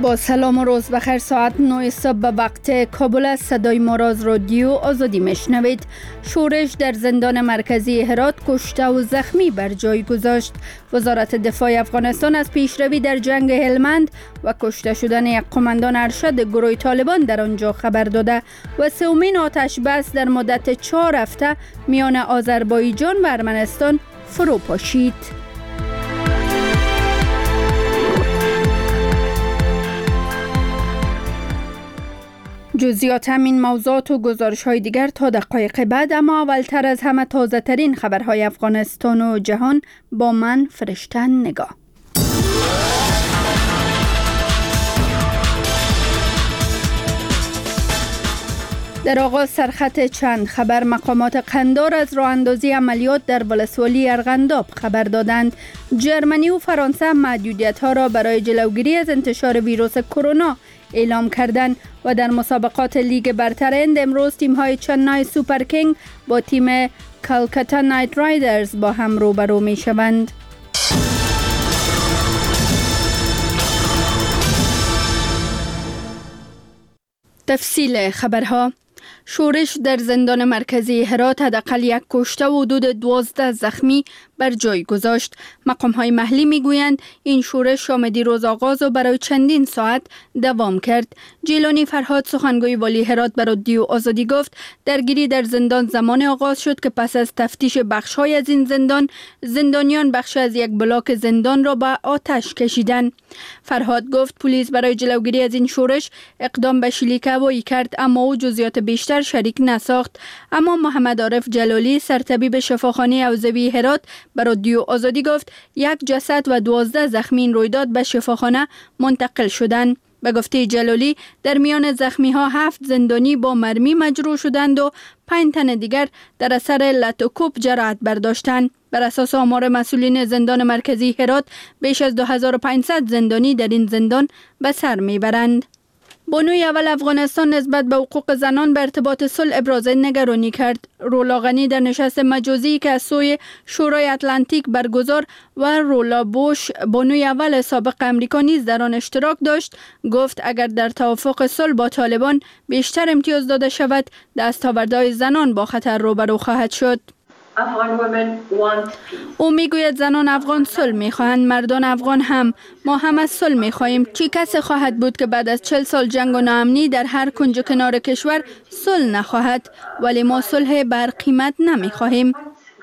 با سلام و روز بخیر. ساعت 9 صبح به وقت کابل است. صدای ما را از رادیو آزادی میشنوید. شورش در زندان مرکزی هرات کشته و زخمی بر جای گذاشت. وزارت دفاع افغانستان از پیشروی در جنگ هلمند و کشته شدن یک قماندان ارشد گروه طالبان در آنجا خبر داده و سومین آتش بس در مدت 4 هفته میان آذربایجان و ارمنستان فرو پاشید. جزئیات همین موضوعات و گزارش های دیگر تا دقایق بعد، اما اولتر از همه تازه ترین خبرهای افغانستان و جهان با من فرشته نگاه. در آغاز سرخط چند خبر. مقامات قندار از راه اندازی عملیات در ولسوالی ارغنداب خبر دادند. جرمنی و فرانسه محدودیت ها را برای جلوگیری از انتشار ویروس کرونا اعلام کردند و در مسابقات لیگ برتر هند امروز تیم های چنای سوپر کینگ با تیم کلکتا نایت رایدرز با هم روبرو می شوند. تفصیل خبرها. شورش در زندان مرکزی هرات حداقل 1 کشته و حدود 12 زخمی بر جای گذاشت. مقام‌های محلی میگویند این شورش شام دیروز آغاز و برای چندین ساعت دوام کرد. جیلانی فرهاد سخنگوی والی هرات به رادیو آزادی گفت درگیری در زندان زمان آغاز شد که پس از تفتیش بخش‌های از این زندان، زندانیان بخش از یک بلاک زندان را به آتش کشیدند. فرهاد گفت پلیس برای جلوگیری از این شورش اقدام به شلیک هوایی کرد، اما او جزئیات بیشتر شریک نساخت. اما محمد عارف جلالی سرطبیب شفاخانه حوزوی هرات به رادیو آزادی گفت 1 جسد و 12 زخمی این رویداد به شفاخانه منتقل شدند. به گفته جلالی در میان زخمی ها 7 زندانی با مرمی مجروح شدند و 5 تن دیگر در اثر لت و کوب جراحت برداشتند. بر اساس آمار مسئولین زندان مرکزی هرات بیش از 2500 زندانی در این زندان به سر میبرند. بانوی اول افغانستان نسبت به حقوق زنان به ارتباط صلح ابراز نگرانی کرد. رولا غنی در نشست مجازی که از سوی شورای اتلانتیک برگزار و رولا بوش بانوی اول سابق امریکا نیز در آن اشتراک داشت گفت اگر در توافق صلح با طالبان بیشتر امتیاز داده شود، دستاوردهای زنان با خطر روبرو خواهد شد. او میگوید زنان افغان صلح میخواهند، مردان افغان هم. ما هم از صلح میخواهیم. چی کسی خواهد بود که بعد از 40 سال جنگ و ناامنی در هر کنج و کنار کشور صلح نخواهد؟ ولی ما صلح بر قیمت نمیخواهیم.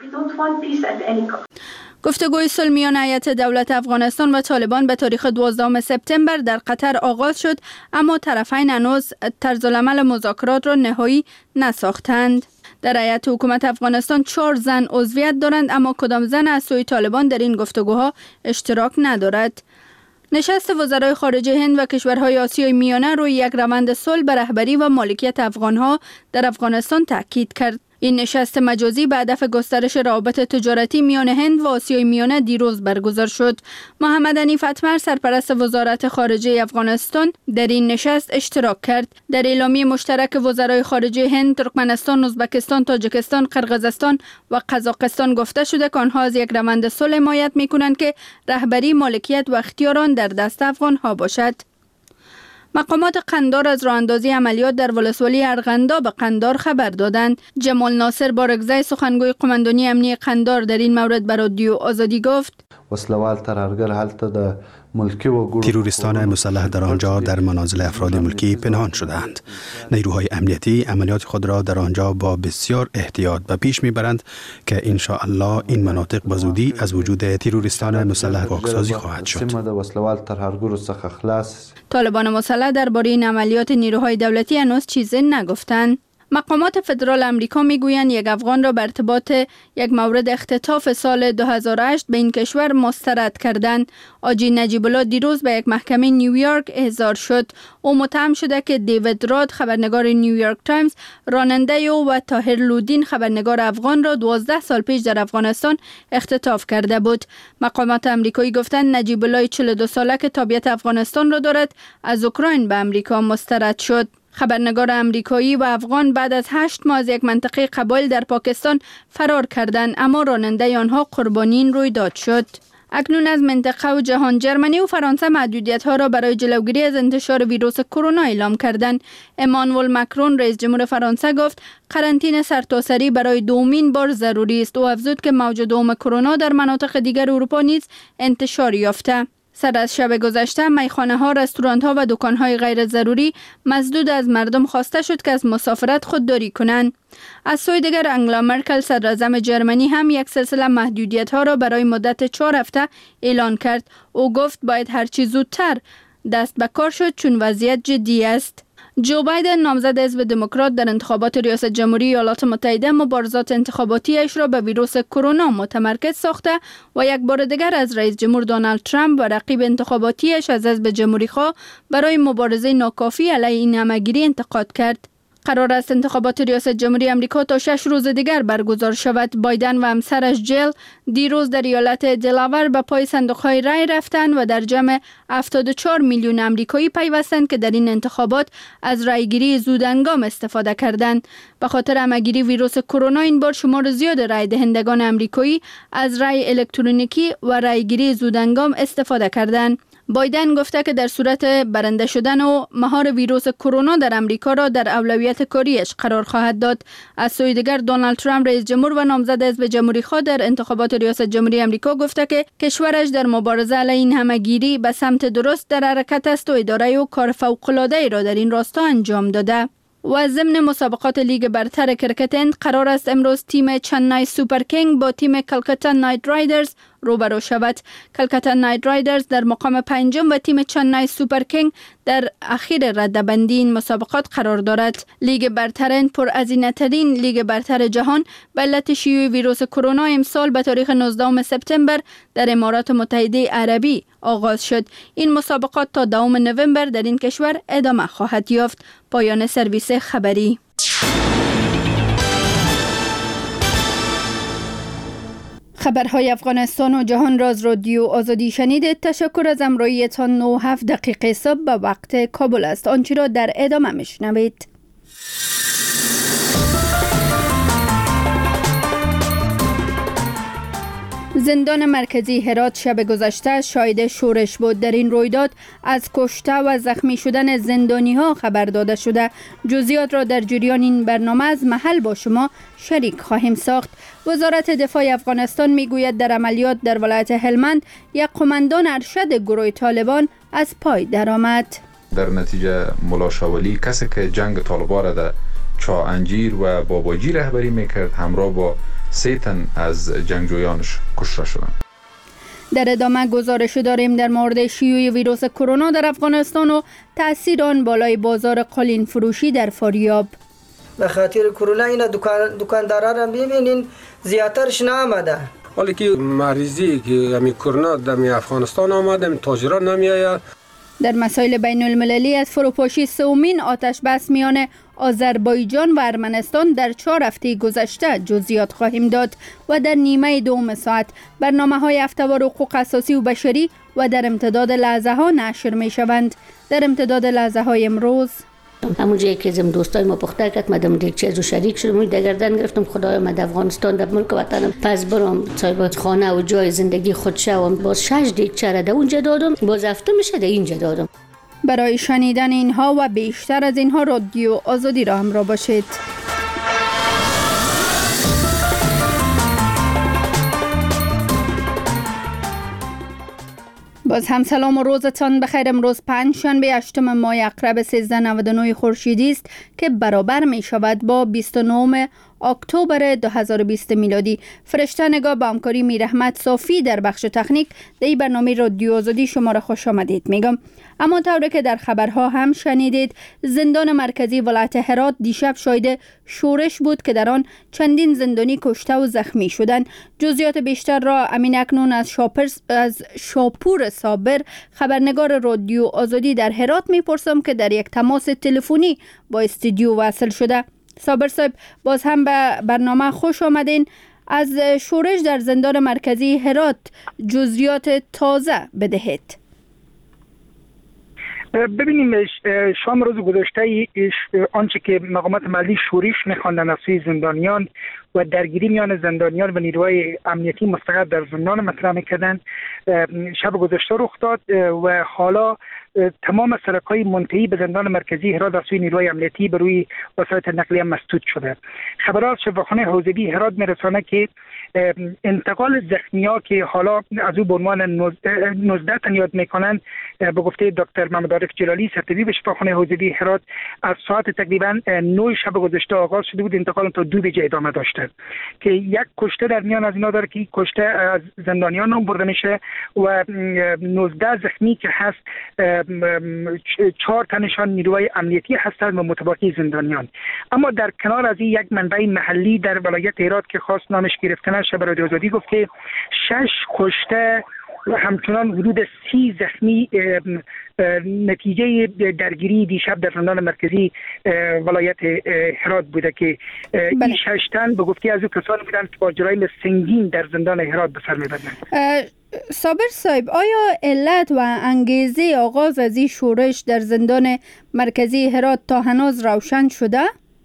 گفتگوی صلح میان هیئت دولت افغانستان و طالبان به تاریخ 12 سپتامبر در قطر آغاز شد، اما طرفین هنوز طرزالعمل مذاکرات را نهایی نساختند. در هیئت حکومت افغانستان 4 زن عضویت دارند، اما کدام زن از سوی طالبان در این گفتگوها اشتراک ندارد. نشست وزرای خارجه هند و کشورهای آسیای میانه روی یک روند صلح به رهبری و مالکیت افغانها در افغانستان تاکید کرد. این نشست مجازی به هدف گسترش روابط تجارتی میان هند و آسیای میانه دیروز برگزار شد. محمد حنیف اتمر سرپرست وزارت خارجه افغانستان در این نشست اشتراک کرد. در اعلامیه مشترک وزرای خارجه هند، ترکمنستان، ازبکستان، تاجیکستان، قرقیزستان و قزاقستان گفته شده که آنها از یک روند صلح حمایت می‌کنند که رهبری، مالکیت و اختیار آن در دست افغان‌ها باشد. مقامات قندار از راهاندازی عملیات در ولسوالی ارغنداب قندار خبر دادند. جمال ناصر بارگزای سخنگوی قماندانی امنیه قندار در این مورد به رادیو آزادی گفت وسلوال ترهرگر حالت د ملکی و تروریستان مسلح در آنجا در منازل افراد ملکی پنهان شدند. نیروهای امنیتی عملیات خود را در آنجا با بسیار احتیاط به پیش میبرند که ان شاء الله این مناطق به زودی از وجود تروریستان مسلح پاکسازی خواهد شد. طالبان مسلح درباره این عملیات نیروهای دولتی هنوز چیزی نگفتند. مقامات فدرال امریکا میگویند یک افغان را به ارتباط یک مورد اختطاف سال 2008 به این کشور مسترد کردند. آجی نجیب الله دیروز به یک محکمه نیویورک احضار شد. او متهم شده که دیوید راد خبرنگار نیویورک تایمز راننده او و طاهر لودین خبرنگار افغان را 12 سال پیش در افغانستان اختطاف کرده بود. مقامات امریکایی گفتند نجیب الله 42 ساله که تابعیت افغانستان را دارد از اوکراین به امریکا مسترد شد. خبرنگار امریکایی و افغان بعد از 8 ماه از یک منطقه قبایل در پاکستان فرار کردند، اما راننده آنها قربانی این رویداد شد. اکنون از منطقه و جهان جرمنی و فرانسه محدودیت‌ها را برای جلوگیری از انتشار ویروس کرونا اعلام کردند. امانوئل مکرون رئیس جمهور فرانسه گفت قرنطینه سرتاسری برای دومین بار ضروری است و افزود که موج دوم کرونا در مناطق دیگر اروپا نیز انتشار یافته. سر از شب گذشته میخانه‌ها، رستوران‌ها و دکان‌های غیر ضروری مسدود از مردم خواسته شد که از مسافرت خودداری کنند. از سوی دیگر انگلا مرکل صدراعظم جرمنی هم یک سلسله محدودیت‌ها را برای مدت 4 هفته اعلان کرد. او گفت باید هرچی زودتر دست به کار شد چون وضعیت جدی است. جو بایدن نامزد حزب دموکرات در انتخابات ریاست جمهوری ایالات متحده مبارزات انتخاباتیش را به ویروس کرونا متمرکز ساخته و یک بار دیگر از رئیس جمهور دونالد ترامپ و رقیب انتخاباتیش از حزب جمهوری‌خواه برای مبارزه ناکافی علیه این همه‌گیری انتقاد کرد. قرار است انتخابات ریاست جمهوری آمریکا تا 6 روز دیگر برگزار شود. بایدن و همسرش جیل دیروز در ایالت دلاور به پای صندوق‌های رای رفتند و در جمع 74 میلیون آمریکایی پیوستند که در این انتخابات از رایگیری زودهنگام استفاده کردند. به خاطر همه‌گیری ویروس کرونا این بار شمار زیاد رای دهندگان آمریکایی از رای الکترونیکی و رایگیری زودهنگام استفاده کردند. بایدن گفته که در صورت برنده شدن و مهار ویروس کرونا در امریکا را در اولویت کاریش قرار خواهد داد. از سوی دیگر دونالد ترامپ رئیس جمهور و نامزد حزب جمهوری‌خواه در انتخابات ریاست جمهوری آمریکا گفته که کشورش در مبارزه علیه این همه‌گیری به سمت درست در حرکت است و اداره و کار فوق‌العاده‌ای را در این راستا انجام داده. و ضمن مسابقات لیگ برتر کرکت هند قرار است امروز تیم چنای سوپر کینگ با تیم کلکتا نایت رایدرز روبرو شود. کلکتا نایت رایدرز در مقام پنجم و تیم چنای سوپر کینگ در اخیر رده‌بندی این مسابقات قرار دارد. لیگ برتر هند پرهزینه‌ترین لیگ برتر جهان به علت شیوع ویروس کرونا امسال به تاریخ 19 سپتامبر در امارات متحده عربی آغاز شد. این مسابقات تا 2 نوامبر در این کشور ادامه خواهد یافت. پایان سرویس خبری. خبرهای افغانستان و جهان را از رادیو آزادی شنیدید. تشکر از همراهیتان. 9:07 دقیقه صبح به وقت کابل است. آنچه را در ادامه میشنوید. زندان مرکزی هرات شب گذشته شاهد شورش بود. در این رویداد از کشته و زخمی شدن زندانی ها خبر داده شده. جزئیات را در جریان این برنامه از محل با شما شریک خواهیم ساخت. وزارت دفاع افغانستان میگوید در عملیات در ولایت هلمند یک قماندان ارشد گروه طالبان از پای درآمد. در نتیجه ملا شاولی کسی که جنگ طالبان را در چا انجیر و باباجی رهبری میکرد همراه با 3 تن از جنگجویانش کشته شدند. در ادامه گزارش داریم در مورد شیوع ویروس کرونا در افغانستان و تاثیر آن بالای بازار قالین فروشی در فاریاب. به خاطر کرونا این دکاندارا را ببینین زیاترش نآمده. حالی که مریضی که همین کرونا در افغانستان آمده تاجران نمیآید. در مسائل بین المللی از فروپاشی سومین آتش بس میان آذربایجان و ارمنستان در 4 هفته گذشته جزئیات خواهیم داد و در نیمه دوم ساعت برنامه‌های هفته‌وار حقوق اساسی و بشری و در امتداد لحظه ها نشر می شوند. در امتداد لحظه های امروز همون جایی که زم دوستای ما پخته کرد مدام دیگه چیزو شریک شدم دگردن گرفتم خدایا من در افغانستان در ملک وطنم پس برام صاحب خانه و جای زندگی خود شوم باز 6 دیگ چره در اونجا دادم باز هفته میشه در اینجا دادم. برای شنیدن اینها و بیشتر از اینها رادیو آزادی را همراه باشید. باز هم سلام و روزتان بخیر. امروز پنجشنبه 8 ماه اقرب 1399 خورشیدی است که برابر می شود با 29 اکتبر 2020 میلادی. فرشته نگاه با همکاری میرحمت صافی در بخش تکنیک در این برنامه رادیو آزادی شما را خوش آمدید میگم. اما طوری که در خبرها هم شنیدید زندان مرکزی ولایت هرات دیشب شاهد شورش بود که در آن چندین زندانی کشته و زخمی شدند. جزئیات بیشتر را امین اکنون از شاپور صابر خبرنگار رادیو آزادی در هرات میپرسم که در یک تماس تلفنی با استودیو وصل شده. صابر صاحب باز هم به برنامه خوش آمدین. از شورش در زندان مرکزی هرات جزئیات تازه بدهید. ببینیم شام روز گذشته آنچه که مقامات محلی شورش می‌خواندند از سوی زندانیان و درگیری میان زندانیان و نیروهای امنیتی مستقر در زندان مطرح میکردن شب گذشته رخ داد و حالا تمام سرک‌های منتهی به زندان مرکزی هرات از سوی نیروهای امنیتی به روی وسایل نقلیه مسدود شده. خبرات شفاخانه حوزوی هرات میرسانه که انتقال زخمی‌ها که حالا از او به عنوان 19 تن یاد میکنند به گفته دکتر محمد عارف جلالی سرطبیب شفاخانه حوزوی هرات از ساعت تقریبا 9 شب گذشته آغاز شده بود، انتقال تا 2 بجه ادامه داشته که یک کشته در میان از اینا داره که کشته از زندانیان نام برده میشه و 19 زخمی که هست 4 تنشان نیروهای امنیتی هستند و متباقی زندانیان. اما در کنار از این یک منبع محلی در ولایت هرات که خاص نامش گرفته نشه به رادیو آزادی گفت که 6 کشته و همچنان حدود 30 زخمی نتیجه درگیری دیشب در زندان مرکزی ولایت هرات بوده که این 6 تن به گفته از او کسانی بودند که با جرایم سنگین در زندان هرات به سر میبردند. صابر صاحب، آیا علت و انگیزه آغاز از این شورش در زندان مرکزی هرات تا هنوز روشن شده؟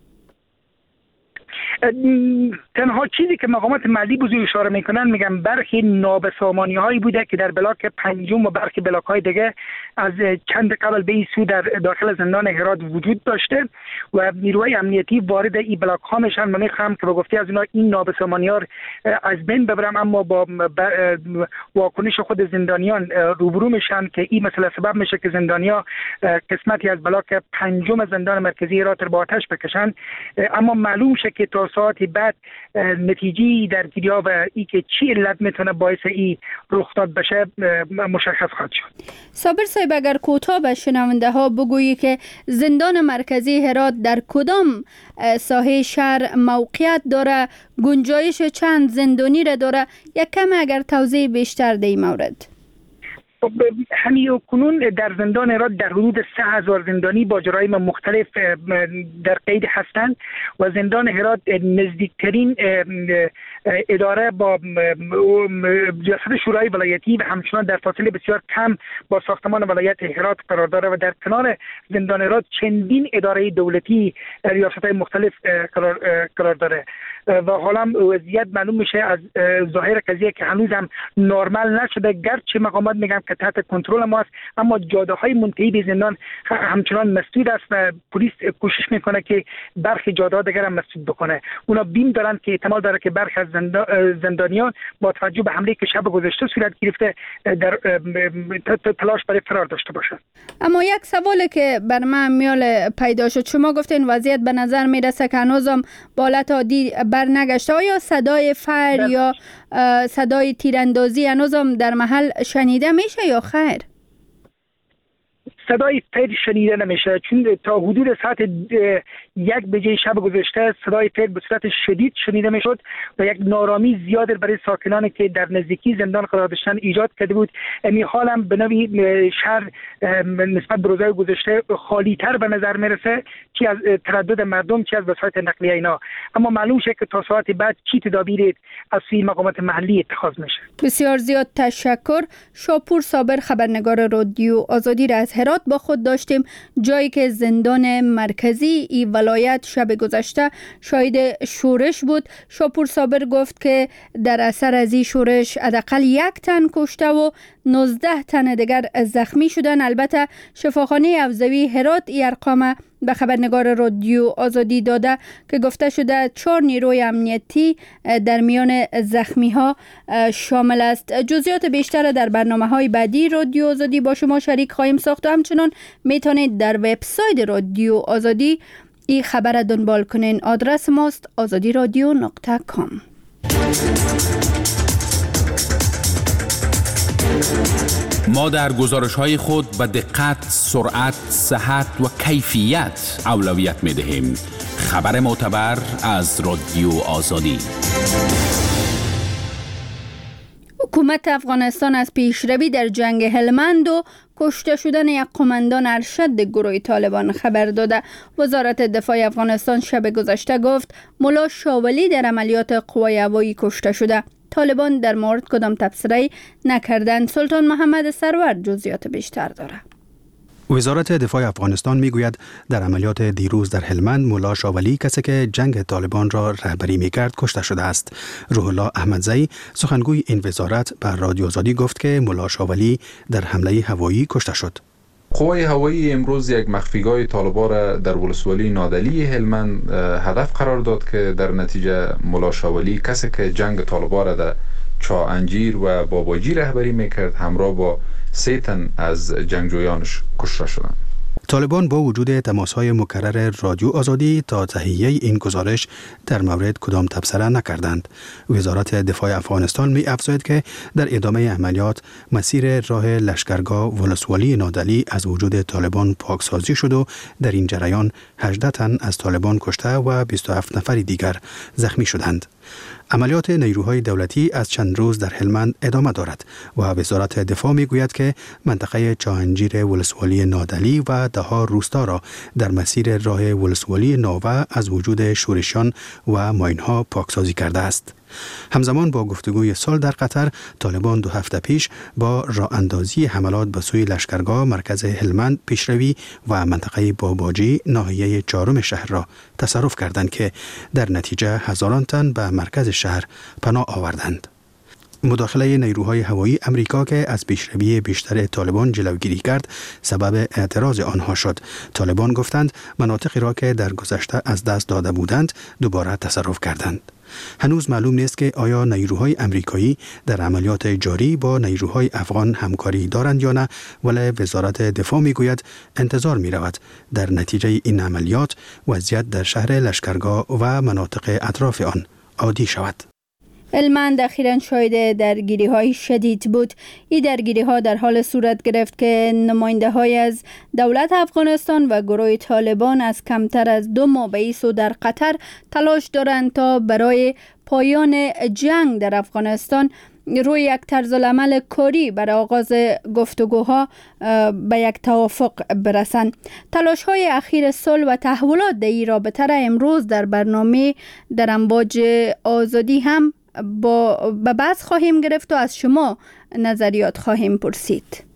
تنها چیزی که مقامات محلی بزرگ اشاره میکنن میگن برخی نابسامانی هایی بوده که در بلاک پنجم و برخی بلاک های دیگه از چند قبل به این سو در داخل زندان هرات وجود داشته و نیروهای امنیتی وارد این بلاک ها میشن. من میخوام که به گفته از اینا این نابسامانی ها از بین ببرم، اما با واکنش خود زندانیان روبرو میشن که این مسئله سبب میشه که زندانیا قسمتی از بلاک پنجم زندان مرکزی هرات رو با آتش بکشن. اما معلوم شه که تا ساعت بعد نتیجه درگیری ها و ای که چی علت میتونه باعث ای رخ داد بشه مشخص خواهد شد. صابر صاحب، اگر کوتاه به شنونده ها بگویی که زندان مرکزی هرات در کدام ساحه شهر موقعیت داره، گنجایش چند زندانی را داره، یک کم اگر توضیح بیشتر در این مورد. همین کنون در زندان هرات در حدود 3000 زندانی با جرایم مختلف در قید هستند و زندان هرات نزدیکترین اداره با ریاست شورای ولایتی و همچنان در فاصله بسیار کم با ساختمان ولایت هرات قرار داره و در کنار زندان هرات چندین اداره دولتی ریاست‌های مختلف قرار داره و حالا وضعیت معلوم میشه از ظاهر قضیه که هنوز هم نرمال نشده، گرچه مقامات میگن که تحت کنترل ما است، اما جاده‌های منتهی به زندان همچنان مسدود است و پلیس کوشش میکنه که برخی جاده‌ها دیگر هم مسدود بکنه. اونا بیم دارن که احتمال داره که برخی از زندانیان با توجه به حمله که شب گذشته صورت گرفته در تلاش برای فرار داشته باشند. اما یک سوالی که بر من میال پیدا شد، شما گفتین وضعیت به نظر میرسه که هنوزم به حالت عادی بر نگشته. آیا صدای فر یا صدای تیراندازی هنوزم در محل شنیده میشه یا خیر؟ صدای فر شنیده نمیشه، چون تا حدود ساعت 1 بجه شب گذشته صدای فر به صورت شدید شنیده میشد و یک نارامی زیاد برای ساکنانی که در نزدیکی زندان قرار داشتن ایجاد کرده بود. این حال هم به نوعی شهر نسبت به روزهای گذشته خالی تر به نظر میرسه، چی از تردد مردم چی از وسایل نقلیه اینا. اما معلوم شه که تا ساعت بعد چی تدابیر از سوی مقامات محلی اتخاذ میشه. بسیار زیاد تشکر. شاپور صابر، خبرنگار رادیو آزادی را از هرات با خود داشتیم، جایی که زندان مرکزی ای ولایت شب گذشته شاهد شورش بود. شاپور صابر گفت که در اثر از این شورش حداقل 1 تن کشته و 19 تن دیگر زخمی شدن. البته شفاخانه حوزوی هرات ای ارقام به خبرنگار رادیو آزادی داده که گفته شده 4 نیروی امنیتی در میان زخمی ها شامل است. جزئیات بیشتر در برنامه‌های بعدی رادیو آزادی با شما شریک خواهیم ساخت و همچنان میتونید در وبسایت رادیو آزادی این خبر دنبال کنین. آدرس ماست azadiradio.com. ما در گزارش‌های خود به دقت، سرعت، صحت و کیفیت اولویت می‌دهیم. خبر معتبر از رادیو آزادی. حکومت افغانستان از پیشروی در جنگ هلمند و کشته شدن یک قماندان ارشد گروه طالبان خبر داده. وزارت دفاع افغانستان شب گذشته گفت ملا شاولی در عملیات قوای هوایی کشته شده. طالبان در مورد کدام تبصره نکردند. سلطان محمد سرور جزئیات بیشتر داره. وزارت دفاع افغانستان میگوید در عملیات دیروز در هلمند ملا شاولی کسی که جنگ طالبان را رهبری میکرد کشته شده است. روح الله احمدزئی سخنگوی این وزارت بر رادیو آزادی گفت که ملا شاولی در حمله هوایی کشته شد. قوای هوایی امروز یک مخفیگاه طالبان را در ولسوالی نادلی هلمند هدف قرار داد که در نتیجه ملا شاولی کسی که جنگ طالبان را در چا انجیر و باباجی رهبری میکرد همراه با 3 تن از جنگجویانش کشته شدند. طالبان با وجود تماس‌های مکرر رادیو آزادی تا تهیه این گزارش در مورد کدام تبصره نکردند. وزارت دفاع افغانستان می افزاید که در ادامه عملیات مسیر راه لشکرگاه ولسوالی نادلی از وجود طالبان پاکسازی شد و در این جریان 18 تن از طالبان کشته و 27 نفر دیگر زخمی شدند. عملیات نیروهای دولتی از چند روز در هلمند ادامه دارد و وزارت دفاع میگوید که منطقه چاهنجیر ولسوالی نادلی و ده‌ها روستا را در مسیر راه ولسوالی ناوه از وجود شورشیان و ماین‌ها پاکسازی کرده است. همزمان با گفتگوی صلح در قطر، طالبان 2 هفته پیش با راه اندازی حملات به سوی لشکرگاه مرکز هلمند پیشروی و منطقه باباجی ناحیه 4 شهر را تصرف کردند که در نتیجه هزاران تن به مرکز شهر پناه آوردند. مداخله نیروهای هوایی امریکا که از پیشروی بیشتر طالبان جلوگیری کرد سبب اعتراض آنها شد. طالبان گفتند مناطقی را که در گذشته از دست داده بودند دوباره تصرف کردند. هنوز معلوم نیست که آیا نیروهای امریکایی در عملیات جاری با نیروهای افغان همکاری دارند یا نه، ولی وزارت دفاع میگوید انتظار می رود در نتیجه این عملیات وضعیت در شهر لشکرگاه و مناطق اطراف آن عادی شود. هلمند اخیراً شاهد درگیری‌های شدید بود. این درگیری‌ها در حال صورت گرفت که نماینده‌های از دولت افغانستان و گروه طالبان از کمتر از 2 ماه به سو در قطر تلاش دارند تا برای پایان جنگ در افغانستان روی یک طرز العمل کاری برای آغاز گفتگوها به یک توافق برسند. تلاش‌های اخیر صلح و تحولات در این رابطه را امروز در برنامه در امواج آزادی هم به بحث خواهیم گرفت و از شما نظریات خواهیم پرسید.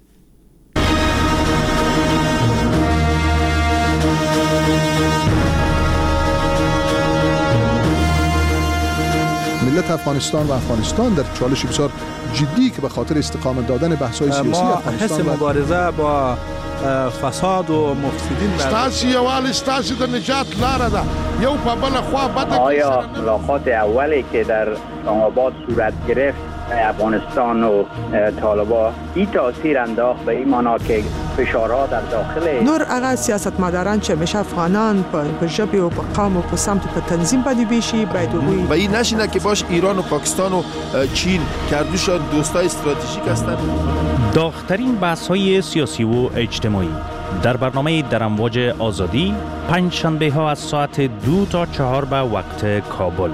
ملت افغانستان و افغانستان در چالش بسیار جدی که به خاطر استقامت دادن بحث‌های سیاسی افغانستان ما حس مبارزه با فساد و مفسدین ستاسي یوال ستاسي د نجات لاره ده یو په بل خوا بده. آیا ملاقات اولی که در اسلام آباد صورت گرفت افغانستان و طالبان این تاثیر انداخت به این معنا که فشارها در داخل نور هغه سیاستمداران چې همیشه افغانان په ژبې او په قوم او په سمت په تنظیم باندې بیشي باید وګوري و این نشینه که باش ایران و پاکستان و چین کردوشان دوستای استراتژیک هستند. داغ‌ترین بحث‌های سیاسی و اجتماعی در برنامه در امواج آزادی پنج شنبه ها از ساعت 2 تا 4 به وقت کابل.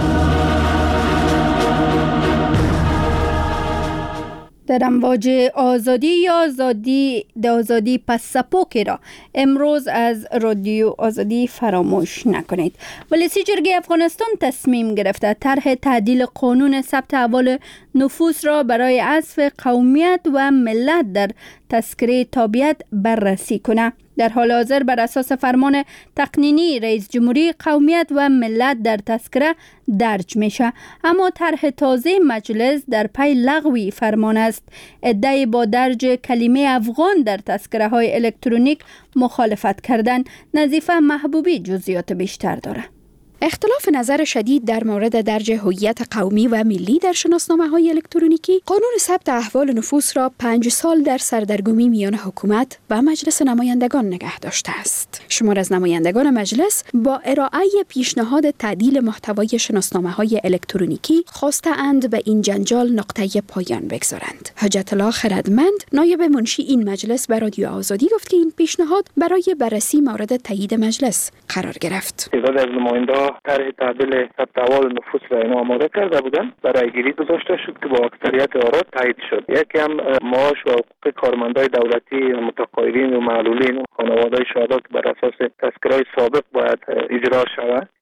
در امواج آزادی یا آزادی پس سپوکی را امروز از رادیو آزادی فراموش نکنید. ولیسی جرگه افغانستان تصمیم گرفته طرح تعدیل قانون ثبت احوال نفوس را برای حذف قومیت و ملت در تذکره تابعیت بررسی کنه. در حال حاضر بر اساس فرمان تقنینی رئیس جمهوری قومیت و ملت در تذکره درج میشه، اما طرح تازه مجلس در پی لغوی فرمان است. ادعای با درج کلمه افغان در تذکره های الکترونیک مخالفت کردن. نظیفه محبوبی جزئیات بیشتر داره. اختلاف نظر شدید در مورد درج هویت قومی و ملی در شناسنامه‌های الکترونیکی قانون ثبت احوال نفوس را 5 سال در سردرگمی میان حکومت و مجلس نمایندگان نگه داشته است. شمار از نمایندگان مجلس با ارائه پیشنهاد تعدیل محتوای شناسنامه‌های الکترونیکی خواسته‌اند به این جنجال نقطه پایان بگذارند. حجت الله خردمند نایب منشی این مجلس به رادیو آزادی گفت که این پیشنهاد برای بررسی مورد تایید مجلس قرار گرفت. طرح تعدیل ثبت احوال نفوس را اینا آماده کرده بودن، برای گیری گذاشته شد که با اکثریت آرا تایید شد. یکی هم معاش و حقوق کارمندای دولتی، متقاعدین و معلولین و خانواده‌های شهدا که بر اساس تذکره‌های سابق باید اجرا شود.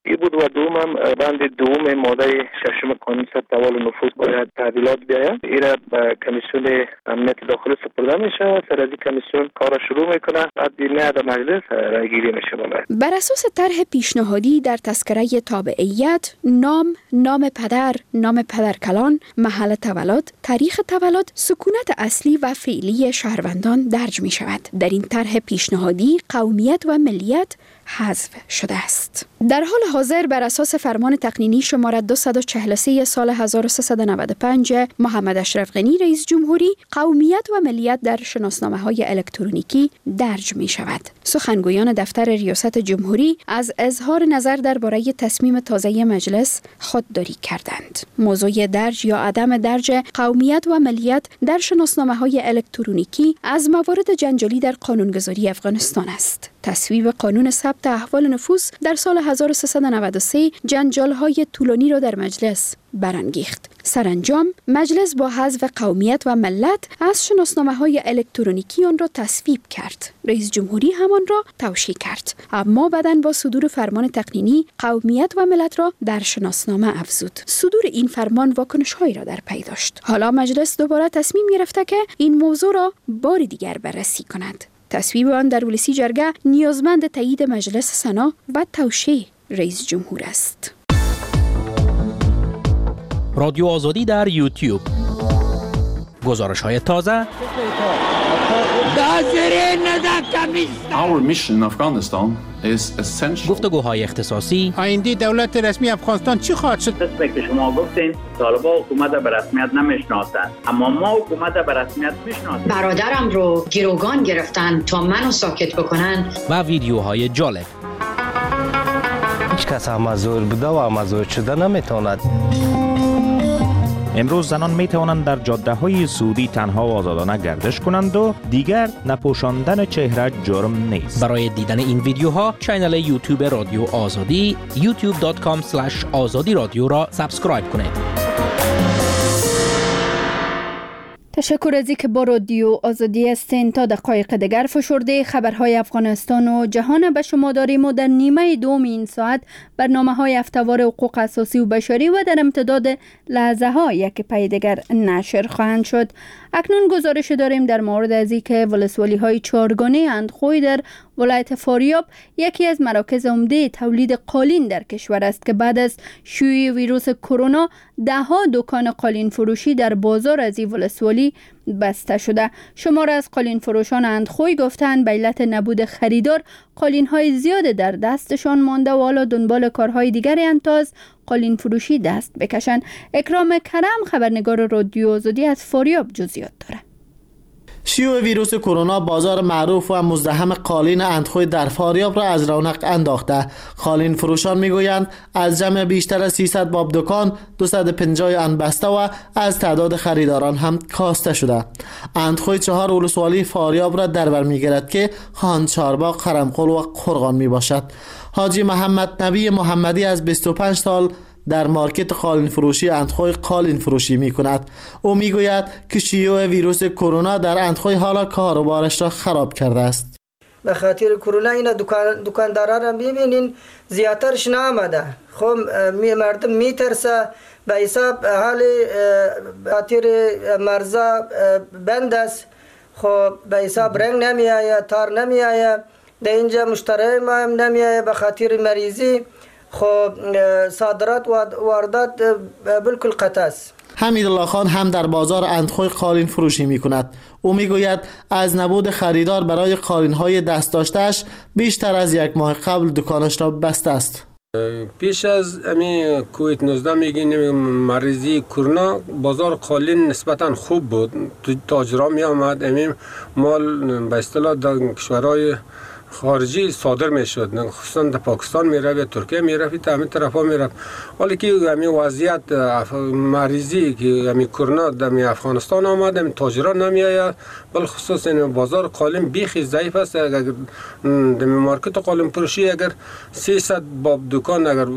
این بود و دوم هم بند دوم ماده 6 قانون ثبت احوال نفوس باید تعدیلات بیاید. این را به کمیسیون امنیت داخلی سپرده میشه. سر از این کمیسیون کار شروع میکنه، بعد میاد مجلس رای گیری میشه. بر اساس طرح پیشنهادی در تذکره تابعیت، نام پدر، نام پدرکلان، محل تولد، تاریخ تولد، سکونت اصلی و فعلی شهروندان درج می شود. در این طرح پیشنهادی قومیت و ملیت حذف شده است. در حال حاضر بر اساس فرمان تقنینی شماره 243 سال 1395 محمد اشرف غنی رئیس جمهوری، قومیت و ملیت در شناسنامه‌های الکترونیکی درج می شود. سخنگویان دفتر ریاست جمهوری از اظهار نظر درباره تصمیم تازه مجلس خودداری کردند. موضوع درج یا عدم درج قومیت و ملیت در شناسنامه‌های الکترونیکی از موارد جنجالی در قانونگذاری افغانستان است. تصویب قانون ثبت احوال نفوس در سال 1393 جنجال‌های طولانی را در مجلس برانگیخت. سرانجام مجلس با حذف قومیت و ملت از شناسنامه‌های الکترونیکی آن را تصویب کرد. رئیس جمهوری همان را توشیح کرد، اما بعداً با صدور فرمان تقنینی قومیت و ملت را در شناسنامه افزود. صدور این فرمان واکنش‌هایی را در پی داشت. حالا مجلس دوباره تصمیم گرفته که این موضوع را بار دیگر بررسی کند. تصویب آن در ولسی جرگه نیازمند تایید مجلس سنا و توشیح رئیس جمهور است. رادیو آزادی در یوتیوب. گزارش‌های تازه. Our mission in Afghanistan is essential. گفتگوهای اختصاصی. آینده دولت رسمی افغانستان چی خواهد شد؟ مثل که شما گفتین طالبان حکومت به رسمیت نمیشناسند، اما ما حکومت به رسمیت میشناسیم. برادرم رو گروگان گرفتن تا منو ساکت بکنن. و ویدیوهای جالب. هیچ کس مزور بوده و مزور شده نمیتواند. امروز زنان می توانند در جاده‌های سعودی تنها و آزادانه گردش کنند و دیگر نپوشاندن چهره جرم نیست. برای دیدن این ویدیوها کانال یوتیوب رادیو آزادی youtube.com/azadi رادیو را سابسکرایب کنید. تشکر از اینکه با رادیو آزادی هستین. تا دقایق دیگر فشرده خبرهای افغانستان و جهان به شما داریم و در نیمه دوم این ساعت برنامه‌های هفته‌وار حقوق اساسی و بشری و در امتداد لحظه ها یک پی دیگر نشر خواهند شد. اکنون گزارش داریم در مورد از اینکه ولسوالی های چارگانه اندخوی در ولایت فاریاب یکی از مراکز عمده تولید قالین در کشور است که بعد از شیوع ویروس کرونا ده‌ها دکان قالین فروشی در بازار از این ولسوالی بسته شده. شمار از قالین فروشان اندخوی گفتند به علت نبود خریدار قالین های زیاد در دستشان مانده و حالا دنبال کارهای دیگری اند قالین فروشی دست بکشند. اکرام کرم خبرنگار رادیو آزادی از فاریاب جزئیات داره. شیوع ویروس کرونا بازار معروف و مزدحم قالین اندخوی در فاریاب را از رونق انداخته. قالین فروشان میگویند از جمع بیشتر از 300 باب دکان 250 آن بسته و از تعداد خریداران هم کاسته شده. اندخوی 4 ولسوالی فاریاب را در بر میگیرد که خان چارباغ، خرمخول و قرغان می باشد. حاجی محمد نبی محمدی از 25 سال در مارکت قالین فروشی اندخوی قالین فروشی می کند. او می گوید که شیوع ویروس کرونا در اندخوی حالا کاروبارش را خراب کرده است. به خاطر کرونا اینا دکاندارا را ببینین زیاترش نآمده. خب مردم میترسه به حساب حال خاطر مرزا بند است. خب به حساب رنگ نمی آید، تار نمی آید، در اینجا مشتری ما هم نمی آید به خاطر مریضی. خب صادرات و واردات بالکل قطع است. حمیدالله خان هم در بازار اندخوی قالین فروشی می کند. او می گوید از نبود خریدار برای قالین های دست داشتهش بیشتر از یک ماه قبل دکانش را بسته است. پیش از امی کووید 19 میگین مریضی کرونا بازار قالین نسبتا خوب بود. تاجرا می آمد امی مال به اصطلاح در کشورهای خارجی صادر میشد، خصوصا در پاکستان میرفت یا ترکیه میرفت، همین طرفا میرفت. ولی که همین وضعیت مریضی که همین کرونا در افغانستان آمد، همین تاجرا نمیآید، بل خصوصا این بازار قالین بیخی ضعیف است. اگر در مارکت قالین فروشی اگر 300 باب دکان اگر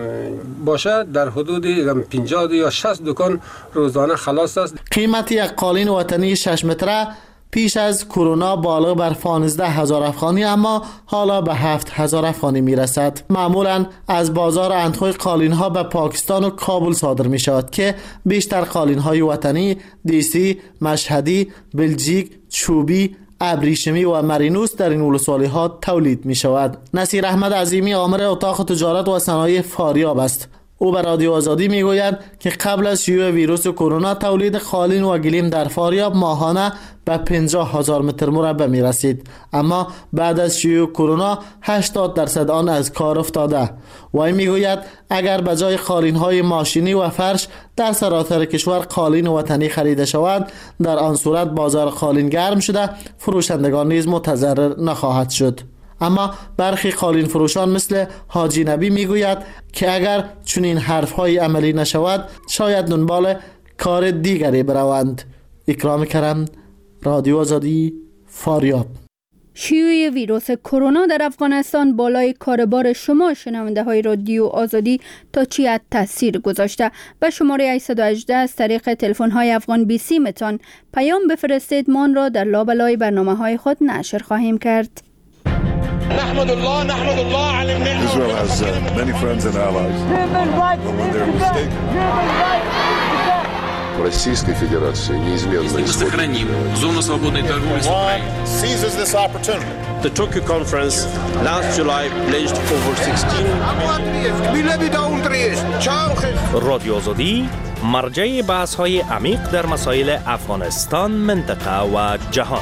باشه در حدود 50 یا 60 دکان روزانه خلاص است. قیمت یک قالین وطنی 6 متره پیش از کرونا بالغ بر 15,000 افغانی اما حالا به 7,000 افغانی میرسد. معمولا از بازار اندخوی قالین‌ها به پاکستان و کابل صادر می شود که بیشتر قالین‌های وطنی، دیسی، مشهدی، بلژیک، چوبی، ابریشمی و مرینوس در این ولسوالی‌ها تولید می شود. نصیر احمد عظیمی آمر اتاق تجارت و صنایع فاریاب است. او به رادیو آزادی میگوید که قبل از شیوع ویروس کرونا تولید قالین و گلیم در فاریاب ماهانه به 50,000 متر مربع می رسید، اما بعد از شیوع کرونا 80% آن از کار افتاده. وی میگوید اگر به جای قالین های ماشینی و فرش در سراسر کشور قالین وطنی خریده شود، در آن صورت بازار قالین گرم شده، فروشندگان نیز متضرر نخواهد شد. اما برخی قالین فروشان مثل حاجی نبی میگوید که اگر چنین حرفهای عملی نشود شاید دنبال کار دیگری بروند. اکرام کرم، رادیو آزادی، فاریاب. شیوع ویروس کرونا در افغانستان بالای کاربار شما شنونده های رادیو آزادی تا چی حد تاثیر گذاشته؟ به شماره 818 از طریق تلفن های افغان بی سی متان پیام بفرستید، ما را در لابلای برنامه های خود نشر خواهیم کرد. نحمد الله على النعمة. Israel has many friends and allies. But when they're mistaken. Российской Федерации неизменно сохраним зону свободной торговли с Украиной. Seizes this opportunity. The Tokyo conference last July pledged over 16 رادیو آزادی مرجع بحث‌های عمیق در مسائل افغانستان، منطقه و جهان.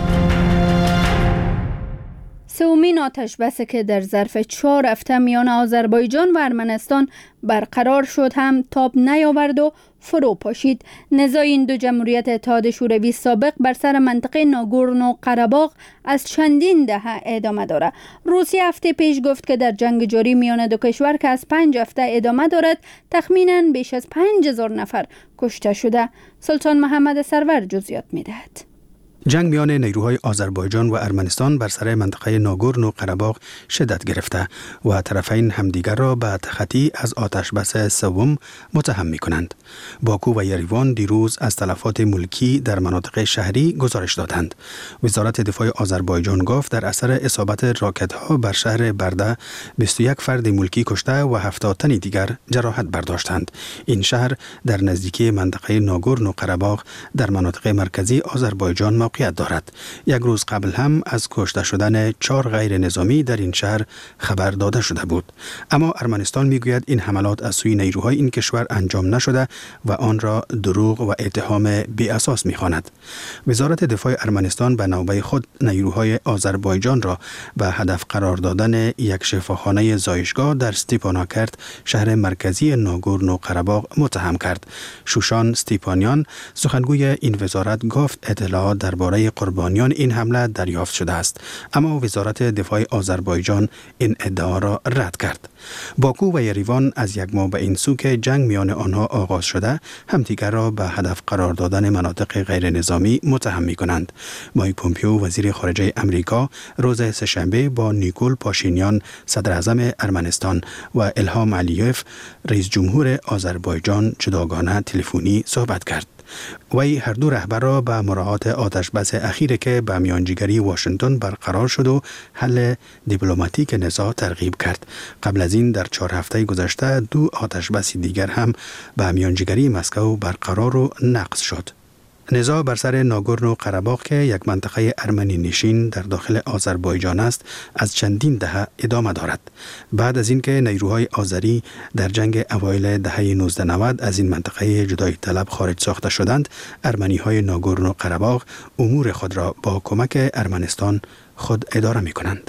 سومین آتش بسی که در ظرف 4 هفته میان آذربایجان و ارمنستان برقرار شد هم تاب نیاورد و فرو پاشید. نزاع این دو جمهوریت اتحاد شوروی سابق بر سر منطقه ناگورنو قره‌باغ از چندین دهه ادامه دارد. روسیه هفته پیش گفت که در جنگ جاری میان دو کشور که از 5 هفته ادامه دارد تخمیناً بیش از 5,000 نفر کشته شده. سلطان محمد سرور جزئیات می‌دهد. جنگ میان نیروهای آذربایجان و ارمنستان بر سر منطقه ناگورنو قره‌باغ شدت گرفته و طرفین همدیگر را به تخطی از آتش بس سوم متهم می‌کنند. باکو و یریوان دیروز از تلفات ملکی در مناطق شهری گزارش دادند. وزارت دفاع آذربایجان گفت در اثر اصابت راکت‌ها بر شهر برده 21 فرد ملکی کشته و 70 تن دیگر جراحت برداشتند. این شهر در نزدیکی منطقه ناگورنو قره‌باغ در مناطق مرکزی آذربایجان موقعیت دارد. یک روز قبل هم از کشته شدن 4 غیر نظامی در این شهر خبر داده شده بود. اما ارمنستان میگوید این حملات از سوی نیروهای این کشور انجام نشده و آن را دروغ و اتهام بی اساس می‌خواند. وزارت دفاع ارمنستان به نوبه خود نیروهای آذربایجان را به هدف قرار دادن یک شفاخانه زایشگاه در ستیپاناکرت شهر مرکزی ناگورنو قره‌باغ متهم کرد. شوشان استیپانیان سخنگوی این وزارت گفت اطلاعات درباره قربانیان این حمله دریافت شده است، اما وزارت دفاع آذربایجان این ادعا را رد کرد. باکو و یریوان از یک ماه به این سو که جنگ میان آنها آغاز شده همدیگر را به هدف قرار دادن مناطق غیر نظامی متهم می کنند. مایک پومپیو وزیر خارجه امریکا روز سه‌شنبه با نیکول پاشینیان صدر اعظم ارمنستان و الهام علیوف رئیس جمهور آذربایجان جداگانه تلفنی صحبت کرد. وی هر دو رهبر را به مراعات آتش بس اخیری که به میانجیگری واشنگتن برقرار شد و حل دیپلماتیک نزاع ترغیب کرد. قبل از این در 4 هفته گذشته 2 آتش بس دیگر هم به میانجیگری مسکو برقرار و نقض شد. نزاع بر سر ناگورنو قره‌باغ که یک منطقه ارمنی نشین در داخل آذربایجان است از چندین دهه ادامه دارد. بعد از اینکه نیروهای آذری در جنگ اوایل دهه 1990 از این منطقه جدایی طلب خارج ساخته شدند، ارمنی‌های ناگورنو قره‌باغ امور خود را با کمک ارمنستان خود اداره می‌کنند.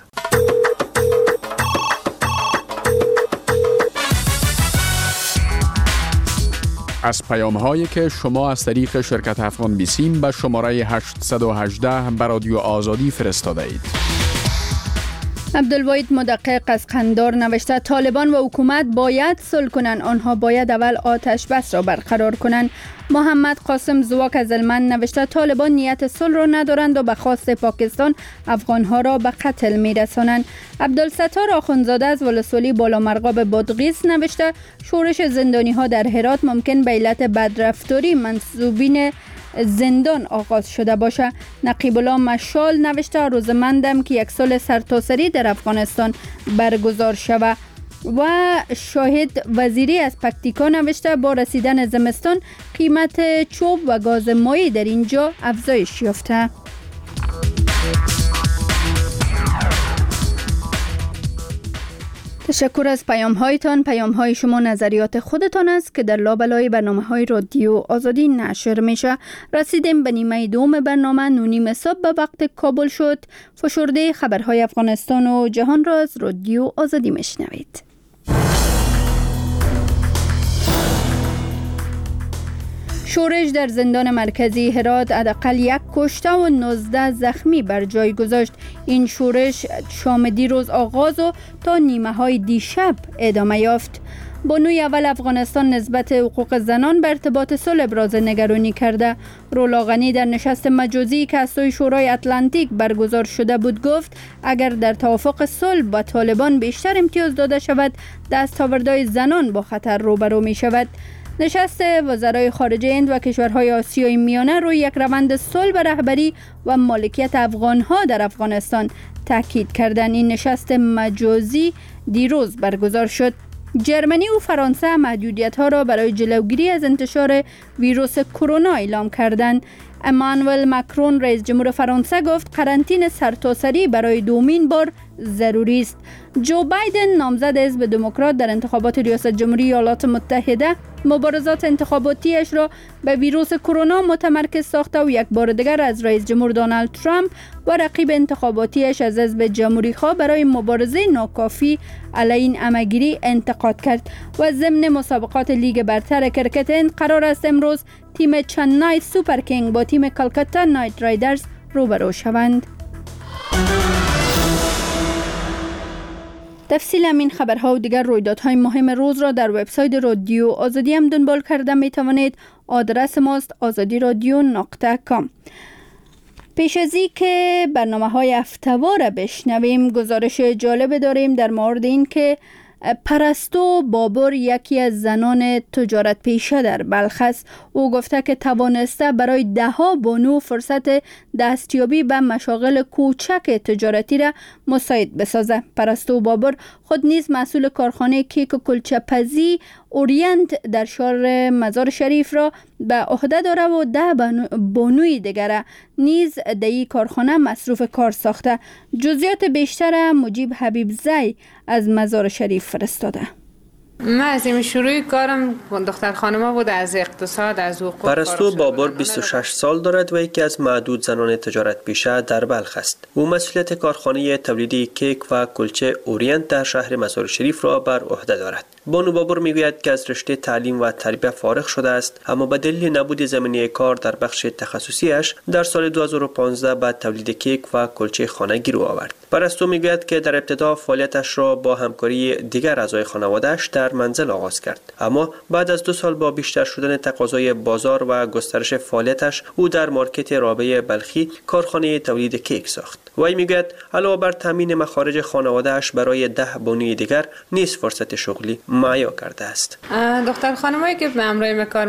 از پیام‌هایی که شما از طریق شرکت افغان بیسیم به شماره 818 به رادیو آزادی فرستاده اید. عبدالواحد مدقق از قندار نوشته طالبان و حکومت باید صلح کنند، آنها باید اول آتش بس را برقرار کنند. محمد قاسم زواک از هلمند نوشته طالبان نیت صلح را ندارند و به خواست پاکستان افغانها را به قتل میرسانند. عبدالستار آخوندزاده از ولسوالی بالامرغاب بادغیس نوشته شورش زندانی ها در هرات ممکن به علت بدرفتاری منصوبین زندان آغاز شده باشه. نقیب الله مشال نوشته آرزومندم که یک سال سرتاسری در افغانستان برگزار شود. و شاهد وزیری از پکتیکا نوشته با رسیدن زمستان قیمت چوب و گاز مایع در اینجا افزایش یافته. تشکر از پیام هایتان. پیام های شما نظریات خودتان است که در لابلای برنامه های رادیو آزادی نشر میشه. رسیدیم به نیمه دوم برنامه. 9:30 صبح به وقت کابل شد. فشرده خبرهای افغانستان و جهان را از رادیو آزادی میشنوید. شورش در زندان مرکزی هرات حداقل 1 کشته و 19 زخمی بر جای گذاشت. این شورش شام دیروز آغاز و تا نیمه های دیشب ادامه یافت. بانوی اول افغانستان نسبت حقوق زنان به ارتباط صلح ابراز نگرانی کرده. رولا غنی در نشست مجازی که از سوی شورای اتلانتیک برگزار شده بود گفت اگر در توافق صلح با طالبان بیشتر امتیاز داده شود، دستاوردهای زنان با خطر روبرو می شود. نشست وزرای خارجه هند و کشورهای آسیای میانه روی یک روند صلح به رهبری و مالکیت افغانها در افغانستان تاکید کردند. این نشست مجازی دیروز برگزار شد. جرمنی و فرانسه محدودیت‌ها را برای جلوگیری از انتشار ویروس کرونا اعلام کردند. امانوئل ماکرون رئیس جمهور فرانسه گفت قرنطینه سرتاسری برای دومین بار ضروری است. جو بایدن نامزد حزب دموکرات در انتخابات ریاست جمهوری ایالات متحده مبارزات انتخاباتیش را به ویروس کرونا متمرکز ساخته و یک بار دیگر از رئیس جمهور دونالد ترامپ و رقیب انتخاباتیش از حزب جمهوری خواه برای مبارزه ناکافی علیه این همه‌گیری انتقاد کرد. و ضمن مسابقات لیگ برتر کرکت هند قرار است امروز تیم چنای سوپر کینگ با تیم کلکتا نایت رایدرز روبرو شوند. تفصیل همین خبرها و دیگر رویدادهای مهم روز را در وبسایت رادیو آزادی هم دنبال کرده می توانید. آدرس ماست azadiradio.com. پیش از این که برنامه‌های هفته‌وار بشنویم، گزارش جالب داریم در مورد این که پرستو بابر یکی از زنان تجارت پیشه در بلخ است. او گفته که توانسته برای 10 بانو فرصت دستیابی به مشاغل کوچک تجارتی را مساعد بسازه. پرستو بابر خود نیز مسئول کارخانه کیک و کلچه پزی اورینت در شهر مزار شریف را به عهده داره و 10 بانوی دیگر نیز در این کارخانه مصروف کار ساخته. جزئیات بیشتر مجیب حبیب زی از مزار شریف فرستاده. من از این شروع کارم دختر خانما بود، از اقتصاد، از حقوق. پرستو بابر 26 سال دارد و یکی از معدود زنان تجارت پیشه در بلخ است. او مسئولیت کارخانه تولیدی کیک و کلچه اورینت در شهر مزار شریف را بر عهده دارد. بانو بابر میگوید که از رشته تعلیم و تربیت فارغ شده است، اما به دلیل نبود زمینه کار در بخش تخصصیش در سال 2015 به تولید کیک و کلچه خانگی رو آورد. پرستو میگوید که در ابتدا فعالیتش را با همکاری دیگر اعضای خانواده‌اش در منزل آغاز کرد، اما بعد از 2 سال با بیشتر شدن تقاضای بازار و گسترش فعالیتش او در مارکت رابعه بلخی کارخانه تولید کیک ساخت. وی میگوید علاوه بر تامین مخارج خانواده‌اش برای 10 بانوی دیگر نیز فرصت شغلی مهیا کرده است. دختر خانمایی که به همراه کار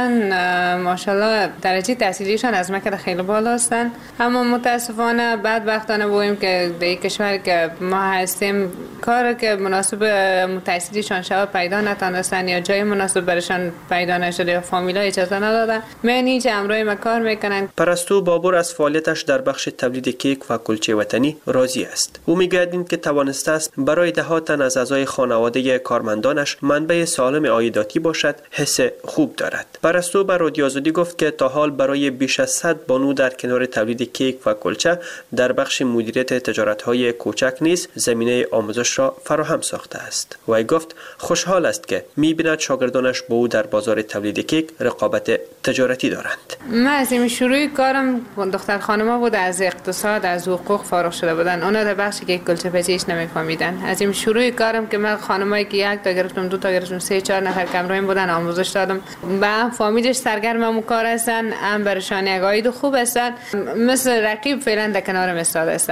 میکنن ماشاءالله درجه تحصیلیشان از مکه خیلی بالا هستند، اما متاسفانه بدبختانه بگوییم که در این کشور که ما هستیم کار که مناسب تحصیلیشان شود پیدا نتونستن یا جای مناسب برشان پیدا نشده یا فامیلا اجازه ندادن. معنی که همراه ما کار میکنن. پرستو بابر از فعالیتش در بخش تولید کیک و کلچه وطنی راضی است. او میگوید که توانسته است برای 10 تن از اعضای خانواده کارمندانش منبع سالم عایداتی باشد، حس خوب دارد. پرستو بر رادیو آزادی گفت که تا حال برای بیش از 100 بانو در کنار تولید کیک و کلچه در بخش مدیریت تجارت‌های کوچک نیز زمینه آموزش را فراهم ساخته است. وی گفت خوشحال است که می‌بیند شاگردانش با او در بازار تولید کیک رقابت تجارتی دارند. من از این شروع کارم دختر خانما بود، از اقتصاد، از حقوق فارغ شده بودن. اونا در بخش کیک کلچه پزیش نمی‌فهمیدن. از این شروع کارم که من خانمایی که 1 تا گرفتم 2 تا گرفتم 3-4 نفر کمرایم بودن آموزش دادم. با هم فامیلش سرگرم کار هستن، هم برشان یک عاید خوب هستن، مثل رقیب فعلا در کنارم ایستاده هستن.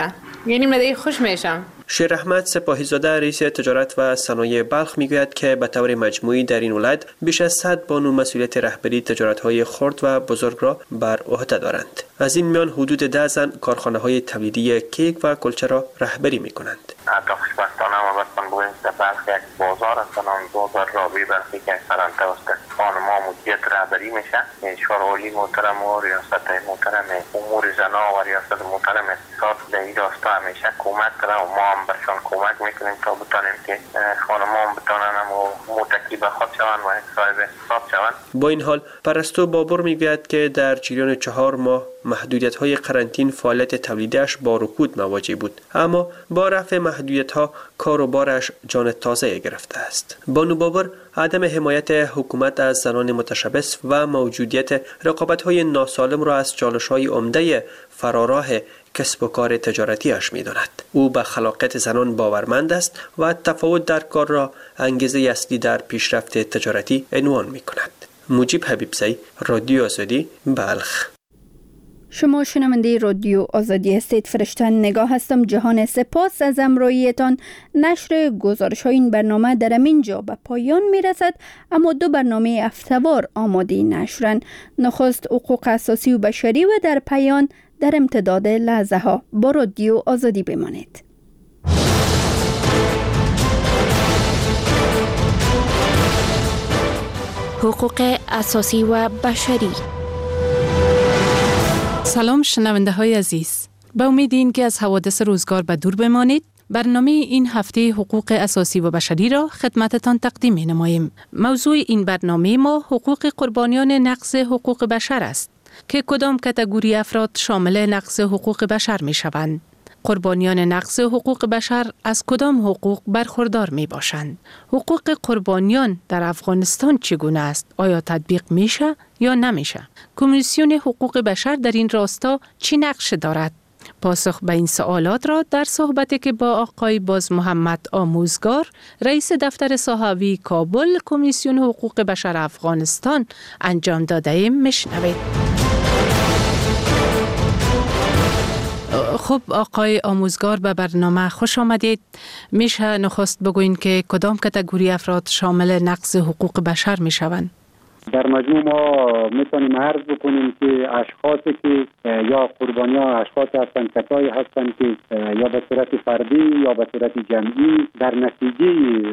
یعنی من خوش میشم. شیر احمد سپاهیزاده رئیس تجارت و صنایع بلخ میگوید که به طور مجموعی در این ولایت بیش از 100 بانو مسئولیت رهبری تجارت‌های خرد و بزرگ را بر عهده دارند. از این میان حدود 10 زن کارخانه‌های تولیدی کیک و کلچه را رهبری می‌کنند. تا خوشبختانه ما بستن بگویم که بلخ یک بازار است، بازار رابی بلخی که اکثرا توسط خانم‌ها مدیریت رهبری میشه. شورای محترم و ریاست محترم امور زنا و ریاست محترم اقتصاد در این راستا همیشه کمک کرده و ما هم برشان کمک میکنیم تا بتانیم که خانم‌ها بتانن و متکی به خود شوند و صاحب اقتصاد شوند. با این حال پرستو بابور میگوید که در جریان 4 ماه محدودیت‌های قرنطین فعالیت تولیدش با رکود مواجه بود، اما با رفع محدودیت‌ها کار و بارش جان تازه گرفته است. بانو بابر عدم حمایت حکومت از زنان متشبث و موجودیت رقابت‌های ناسالم را از چالش‌های عمده فراراه کسب و کار تجارتیش می‌داند. او به خلاقیت زنان باورمند است و تفاوت در کار را انگیزه اصلی در پیشرفت تجارتی عنوان می‌کند. مجیب حبیبزی، رادیو آزادی، بلخ. شما شنونده رادیو آزادی هستید. فرشتن نگاه هستم. جهان سپاس از همراهیتان. نشر گزارش های این برنامه در اینجا به پایان می رسد، اما 2 برنامه هفته‌وار آماده نشرند. نخست حقوق اساسی و بشری و در پایان در امتداد لحظه ها. با رادیو آزادی بمانید. حقوق اساسی و بشری. سلام شنونده های عزیز. به امید این که از حوادث روزگار به دور بمانید، برنامه این هفته حقوق اساسی و بشری را خدمتتان تقدیم می نماییم. موضوع این برنامه ما حقوق قربانیان نقض حقوق بشر است که کدام کاتگوری افراد شامل نقض حقوق بشر می شوند. قربانیان نقض حقوق بشر از کدام حقوق برخوردار می باشند؟ حقوق قربانیان در افغانستان چگونه است؟ آیا تطبیق میشه یا نمیشه؟ کمیسیون حقوق بشر در این راستا چی نقش دارد؟ پاسخ به این سوالات را در صحبتی که با آقای باز محمد آموزگار، رئیس دفتر صحاوی کابل کمیسیون حقوق بشر افغانستان انجام داده ایم میشنوید. خب آقای آموزگار، به برنامه خوش آمدید. میشه نخست بگوین که کدام کاتگوری افراد شامل نقض حقوق بشر میشوند؟ در مجموع ما میتونیم عرض بکنیم که اشخاصی که یا قربانی ها اشخاص هستند، کسایی هستند که یا به صورت فردی یا به صورت جمعی در نتیجه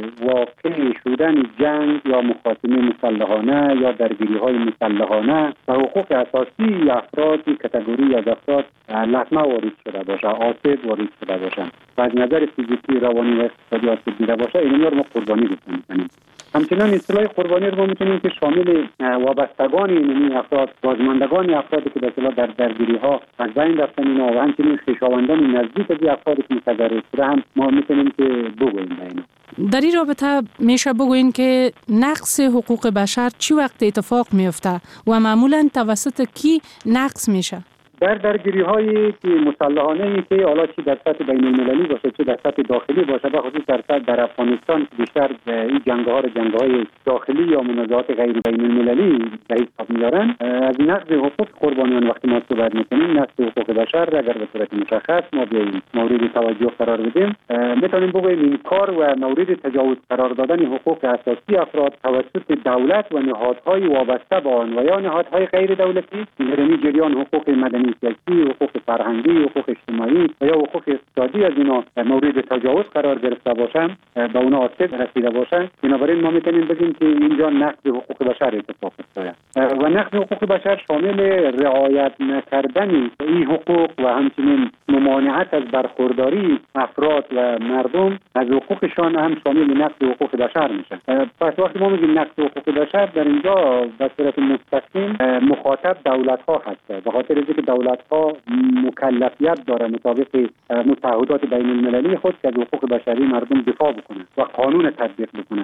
واقع شدن جنگ یا مخاصمه مسلحانه یا درگیری های مسلحانه و حقوق اساسی افراد کاتگوری از افراد لطمه وارد شده باشه، آسیب وارد شده باشه و از نظر فیزیکی، روانی و اقتصادی آسیب دیده باشه، اینها رو ما قربانی می‌کنیم. همچنین اصطلاح قربانی رو ما میتونیم که شامل وابستگان این افراد، بازماندگان افرادی که در درگیری ها از بین رفتن اینا و همچنین خویشاوندان نزدیک از افرادی که متضرر شده هم ما میتونیم که بگوییم به اینا. در این رابطه میشه بگوییم که نقض حقوق بشر چی وقت اتفاق میفته و معمولا توسط کی نقض میشه؟ در درگیری هایی که مسلحانه که حالا چی در سطح بین المللی باشه چه در سطح داخلی باشه، به خصوص در افغانستان بیشتر این جنگ‌های داخلی یا منازعات غیر بین المللی به حساب میارن. از نقض حقوق قربانیان وقتی ما صحبت میکنیم، نقض حقوق بشر اگر به صورت مشخص ما بیاییم مورد توجه قرار بدیم، میتونیم بگوییم این کار و مورد تجاوز قرار دادن حقوق اساسی افراد توسط دولت و نهادهای وابسته به آن و یا نهادهای غیر دولتی در جریان حقوق مدنی، سیاسی، حقوق فرهنگی، حقوق اجتماعی و یا حقوق اقتصادی از اینا مورد تجاوز قرار گرفته باشند، به اونا آسیب رسیده باشند. بنابراین ما میتونیم بگیم که اینجا نقض حقوق بشر اتفاق افتاده و نقض حقوق بشر شامل رعایت نکردن این حقوق و همچنین ممانعت از برخورداری افراد و مردم از حقوقشان هم شامل نقض حقوق بشر میشه. پس وقتی ما میگیم نقض حقوق بشر، در اینجا به صورت مستقیم مخاطب دولت ها هست، به خاطر اینکه دولت ها مکلفیت داره مطابق متعهدات بین المللی خود که از حقوق بشری مردم دفاع بکنند و قانون تطبیق بکنند.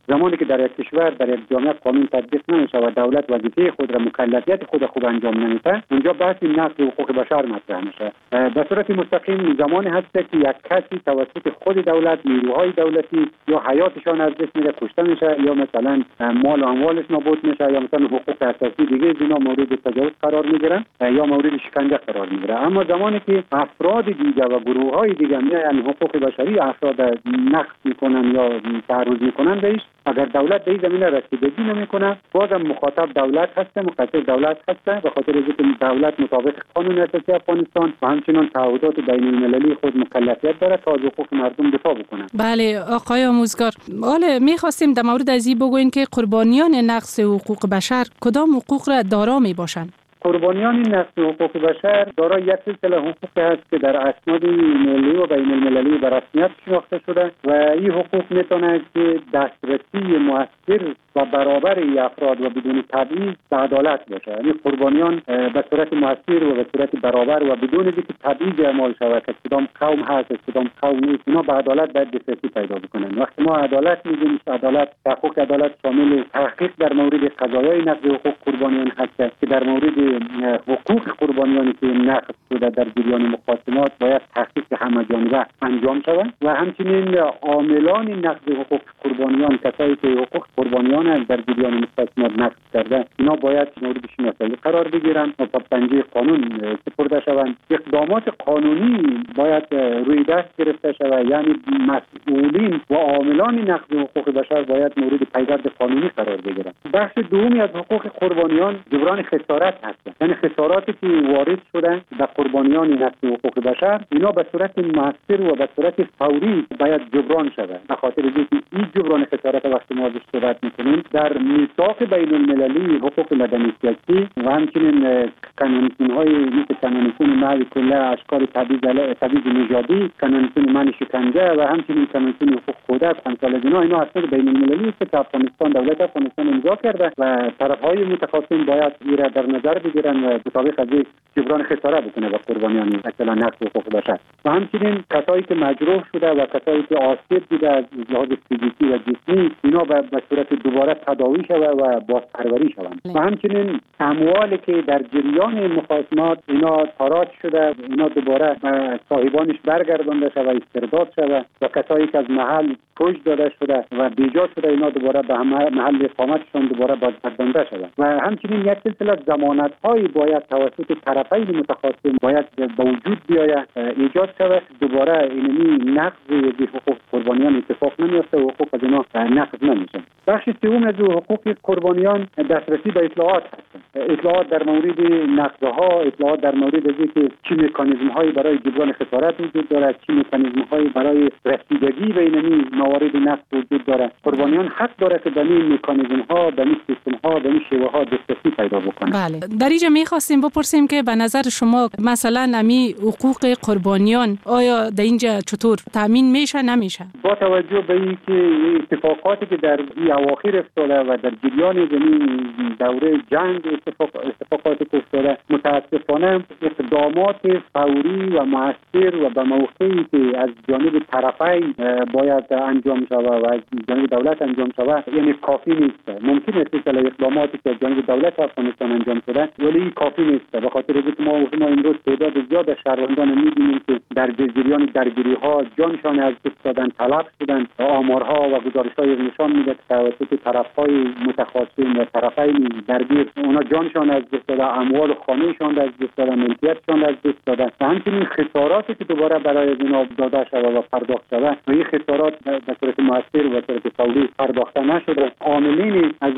زمانی که در یک کشور در یک جامعه قانون تطبیق نمیشه و دولت وظیفه خود را مکلفیت خود خوب انجام نمیده، اونجا بحث نقض حقوق بشر مطرح میشه. به صورت مستقیم زمانی هست که یک کسی توسط خود دولت، نیروهای دولتی یا حیاتشان از دست میره، کشته میشه، یا مثلا مال و اموالش نابود میشه، یا مثلا حقوق اساسی دیگه اینا مورد تجاوز قرار میگیرن یا مورد شکنجه قرار میگیره. اما زمانی که افراد دیگه و گروه‌های دیگه میان حقوق بشری افراد نقض میکنن یا تعرض میکنن بهش، اگر دولت به این زمینه رسیدگی نمیکنه، بازم مخاطب دولت هست، مقصر دولت هست، به خاطر اینکه دولت مطابق قانون اساسی افغانستان و همچنین تعهدات بین المللی خود مکلفیت داره تا از حقوق مردم دفاع بکنه. بله آقای آموزگار، حالا می‌خواستیم در مورد از این بگوین که قربانیان نقض حقوق بشر کدام حقوق را دارا میباشند؟ قربانیان نقض حقوق بشر دارای یک سلسله حقوق هست که در اسناد ملی و بین المللی به رسمیت شناخته شده و این حقوق میتونه که دسترسی مؤثر و برابر افراد و بدون تبعیض به عدالت باشه. یعنی قربانیان به صورت مؤثر و به صورت برابر و بدون اینکه تبعیض اعمال شود که کدام قوم هست کدام قوم نیست، اینا به عدالت باید دسترسی پیدا بکنن. وقتی ما عدالت میگیم، عدالت حقوق عدالت شامل تحقیق در مورد قضایای نقض حقوق قربانیان هست که در مورد حقوق قربانیانی که نقض شده در جریان مخاصمات باید تحقیق همه‌جانبه انجام شود و همچنین عاملان نقض حقوق قربانیان، کسایی که حقوق قربانیان در جریان مخاصمات نقض کرده، اینا باید مورد شناسایی قرار بگیرن و تا پنجه قانون سپرده شوند. اقدامات قانونی باید روی دست گرفته شود، یعنی مسئولین و عاملان نقض حقوق بشر باید مورد پیگرد قانونی قرار بگیرن. بخش دومی از حقوق قربانیان جبران خسارت هست، یعنی خساراتی که وارد شده به قربانیان نقض حقوق بشر، اینا به صورت مؤثر و به صورت فوری باید جبران شود. به خاطر اینکه این جبران خسارت وقتی ما ازش صحبت میکنیم در میثاق بین المللی حقوق مدنی سیاسی و همچنین قانون‌های مثل قانون معی کله اشکال تبعیض نژادی، قانون منع شکنجه و همچنین قانون حقوق کودک، امثال اینا اسناد بین المللی است که افغانستان، دولت افغانستان امضا کرده و طرف‌های متخاصم باید این را در نظر بگیرن و مطابق از جبران خسارت بکنه به قربانیان اصلا نقض حقوق بشر و همچنین کسایی که مجروح شده و کسایی که آسیب دیده از لحاظ فیزیکی و جسمی، اینا به صورت دوباره تداوی شود و بازپروری شوند و همچنین اموالی که در جریان مخاصمات اینا تاراج شده، اینا دوباره صاحبانش برگردانده شود، استرداد شود و کسایی که از محل کش داده شده و بیجا شده، اینا دوباره به محل اقامتشان دوباره بازگردانده شده و همچنین یک سلسله ضمانت‌هایی باید توسط طرفین متخاصم باید به وجود بیاید، ایجاد شود، دوباره اینمی نقض حقوق قربانیان اتفاق نمیفته و حقوق از اینا نقض نمیشه. بخش سوم از حقوق قربانیان دسترسی به اطلاعات هست. اطلاعات در مورد نقض‌ها، اطلاعات در مورد اینکه چه مکانیزم‌هایی برای جبران خسارت وجود دارد، چه مکانیزم‌هایی برای رسیدگی به این موارد نقض وجود دارد. قربانیان حق داره که به این مکانیزم‌ها، به این سیستم‌ها، به این شیوه‌ها دسترسی پیدا بکنن. بله. در اینجا می‌خواستیم بپرسیم که به نظر شما مثلا امی حقوق قربانیان آیا در اینجا چطور تامین میشه نمیشه؟ با توجه به اینکه اتفاقاتی که در این اواخر افتاده و در جریان زمین دوره جنگ اتفاقاتی که افتاده، متاسفانه اقدامات فوری و مؤثر و به موقعی که از جانب طرفین باید انجام شود و از جانب دولت انجام شود یعنی کافی نیست. ممکن است که اقداماتی که از جانب دولت افغانستان انجام شده ولی کافی نیست. به خاطر اینکه ما امروز تعداد زیاد از شهروندان می‌بینیم که در جریان درگیری‌ها جانشان از دست دادن، طلب شدن. آمارها و گزارش‌های نشان میده که توسط طرف‌های متخاصم و طرفین درگیر اونا جانشان از دست دادن، اموال و خانه‌شان از دست دادن، ملکیتشان از دست دادن و همچنین خساراتی که دوباره برای اینا داده شده و پرداخت شده و این خسارات به صورت مؤثر و صورت فوری پرداخته نشده. عاملین از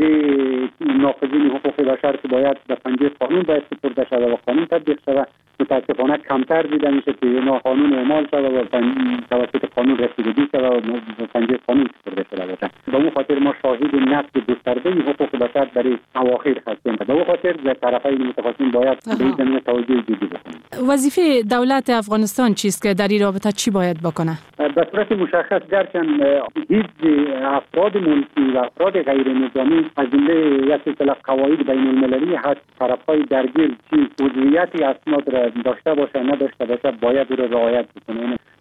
ناقضین حقوق بشر که باید به پنجه قانون باید سپرده شده و قانون تطبیق شده متاسفانه کمتر دیده میشه که اینا قانون اعمال شده و توسط قانون رسیدگی شده و به پنجه قانون سپرده شده باشه. به اون خاطر ما شاهد نقض گسترده حقوق بشر در اواخر هستیم. به اون خاطر طرفین متخاصم باید به این زمینه توجه جدی بکنند. وظیفه دولت افغانستان چیست که در این رابطه چی باید بکنه؟ به صورت مشخص گرچند هیچ افراد ملکی و افراد غیر نظامی از جمله یک سلسله قواعد بین المللی هست طرفهای درگیر چی عضویت اسناد را داشته باشه نداشته باشه باید رو رعایت بکنه.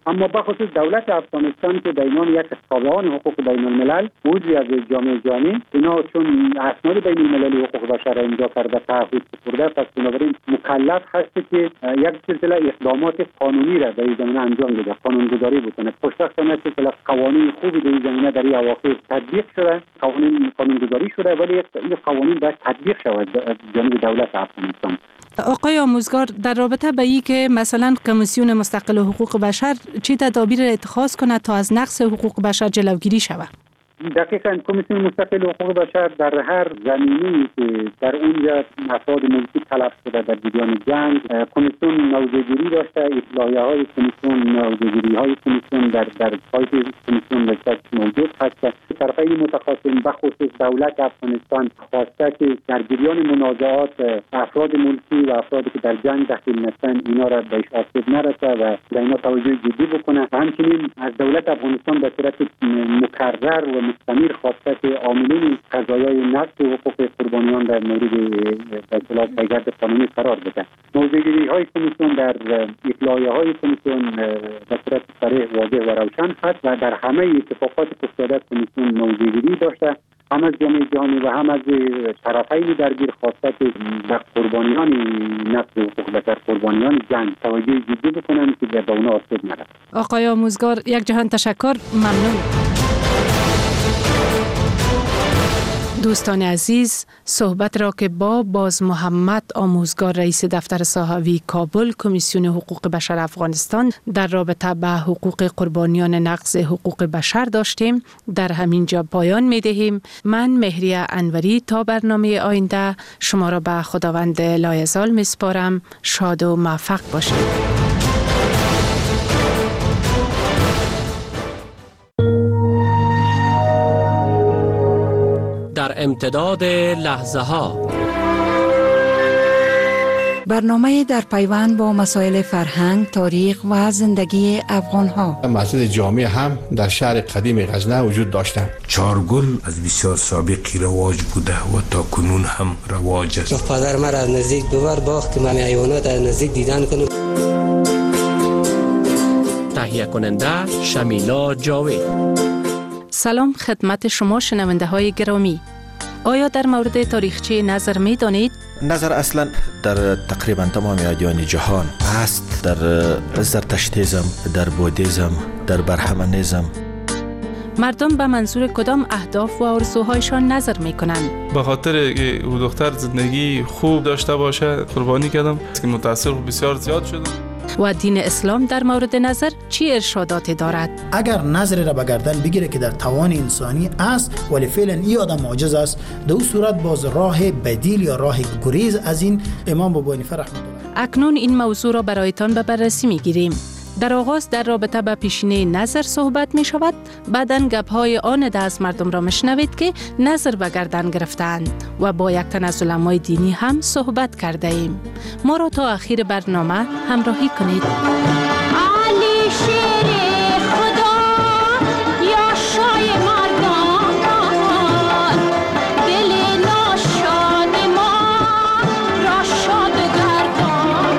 اما بخصوص دولت افغانستان که در عنوان یک تابعان حقوق بین الملل عضوی از جامعه جهانی، اینا چون اسناد بین المللی حقوق بشر امضا کرده تعهد سپرده، پس بنابراین مکلف هست که یک سلسله اقدامات قانونی را در این زمینه انجام بده، قانونگذاری بکنه. خوشبختانه سلسله قوانین خوبی در این زمینه در این اواخر تطبیق شده، قانونگذاری شده، ولی این قوانین باید تطبیق شود از جانب دولت افغانستان. آقای آموزگار، در رابطه به این که مثلا کمیسیون مستقل حقوق بشر چه تدابیر اتخاذ کنه تا از نقض حقوق بشر جلوگیری شود؟ دقیقاً کمیسیون مستقل حقوق بشر در هر زمینه‌ای که در اونجا افراد ملکی تلف شده در جریان جنگ، کمیسیون موضع‌گیری داشته، اطلاعیه‌های کمیسیون، موضع‌گیری‌های کمیسیون در سایت کمیسیون موجود هست. طرفین متخاصم بخصوص دولت افغانستان خواسته که در جریان منازعات افراد ملکی و افرادی که در جنگ دخیل نشدن اینا را بهش آسیب نرسه و در اینا توجه جدی بکنه. همچنین از دولت افغانستان به صورت مکرر و مستمر خواسته که عاملین قضایای نقض حقوق قربانیان در مورد اصلاح پیگرد قانونی قرار بده. موضوعگیری‌های کمیسیون در اطلاعیه‌های کمیسیون به صورت صریح، واضح و روشن هست و در همه اتفاقات که افتاده کمیسیون موضوعگیری داشته، هم از جامعه جهانی و هم از طرفین درگیر خواسته که به قربانیان نقض حقوق بشر، قربانیان جنگ توجه جدی بکنن که به اونا آسیب نرسه. آقای آموزگار، یک جهان تشکر، ممنون. دوستان عزیز، صحبت را که با باز محمد آموزگار رئیس دفتر صحوی کابل کمیسیون حقوق بشر افغانستان در رابطه با حقوق قربانیان نقض حقوق بشر داشتیم در همین جا پایان می دهیم. من مهریه انوری تا برنامه آینده شما را به خداوند لایزال می سپارم. شاد و موفق باشید. در امتداد لحظه ها، برنامه در پیوند با مسائل فرهنگ، تاریخ و زندگی افغان ها. مسجد جامع هم در شهر قدیم غزنه وجود داشتند. چارگل از بسیار سابقی رواج بوده و تا کنون هم رواج است. پدر مرا از نزدیک ببر باخت که من حیوانات از نزدیک دیدن کنم. تهیه کننده شمیلا جاوید. سلام خدمت شما شنونده های گرامی. آیا در مورد تاریخچه نظر می دانید؟ نظر اصلا در تقریبا تمام ادیان جهان هست، در زرتشتیزم، در بودیزم، در برهمنیزم. مردم به منظور کدام اهداف و آرزوهایشان نظر می کنند؟ به خاطر که او دختر زندگی خوب داشته باشه قربانی کردم که متأثر بسیار زیاد شدم. و دین اسلام در مورد نظر چی ارشاداتی دارد؟ اگر نظر را به گردن بگیره که در توان انسانی است ولی فعلا این آدم معجز است، در اون صورت باز راه بدیل یا راه گریز از این امام بابا حنیفه رحمه الله. اکنون این موضوع را برایتان به بررسی می گیریم. در آغاز در رابطه با پیشینه نظر صحبت می شود، بعداً گپ‌های آن از مردم را میشنوید که نظر به گردن گرفتند و با یک تن از علمای دینی هم صحبت کرده ایم. ما را تا آخر برنامه همراهی کنید. علی شیر خدا یا شای مردان، دل ناشاد ما را شاد گردان،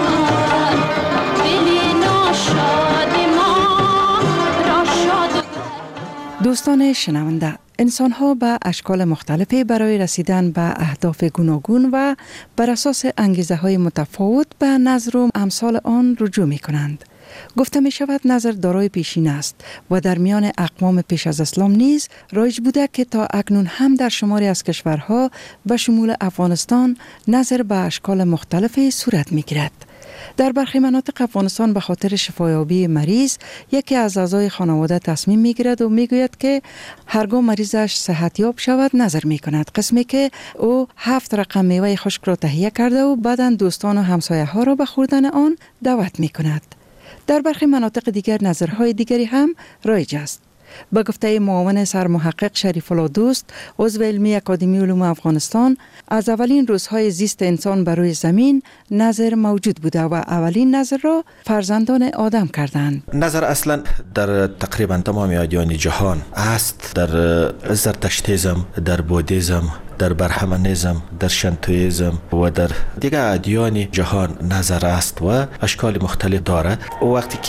دل ناشاد ما را شاد. دوستان شنونده، انسان‌ها به اشکال مختلفی برای رسیدن به اهداف گوناگون و بر اساس انگیزه‌های متفاوت به نظر و امثال آن رجوع می‌کنند. گفته می شود نظر دارای پیشین است و در میان اقوام پیش از اسلام نیز رایج بوده که تا اکنون هم در شماری از کشورها به شمول افغانستان نظر به اشکال مختلفی صورت می گیرد. در برخی مناطق افغانستان به خاطر شفایابی مریض یکی از اعضای خانواده تصمیم میگیرد و میگوید که هرگاه مریضش صحتیاب شود نظر میکند، قسمی که او 7 رقم میوه خشک را تهیه کرده و بعداً دوستان و همسایه ها را به خوردن آن دعوت میکند. در برخی مناطق دیگر نظرهای دیگری هم رایج است. به گفته معاون سرمحقق شریف الله دوست، عضو علمی اکادمی علوم افغانستان، از اولین روزهای زیست انسان بر روی زمین نظر موجود بوده و اولین نظر را فرزندان آدم کردند. نظر اصلا در تقریبا تمام ادیان جهان است، در زرتشتیزم، در بودیزم، در برهمنیزم، در شنتویزم و در دیگر ادیان جهان نظر است و اشکال مختلف دارد. وقتی که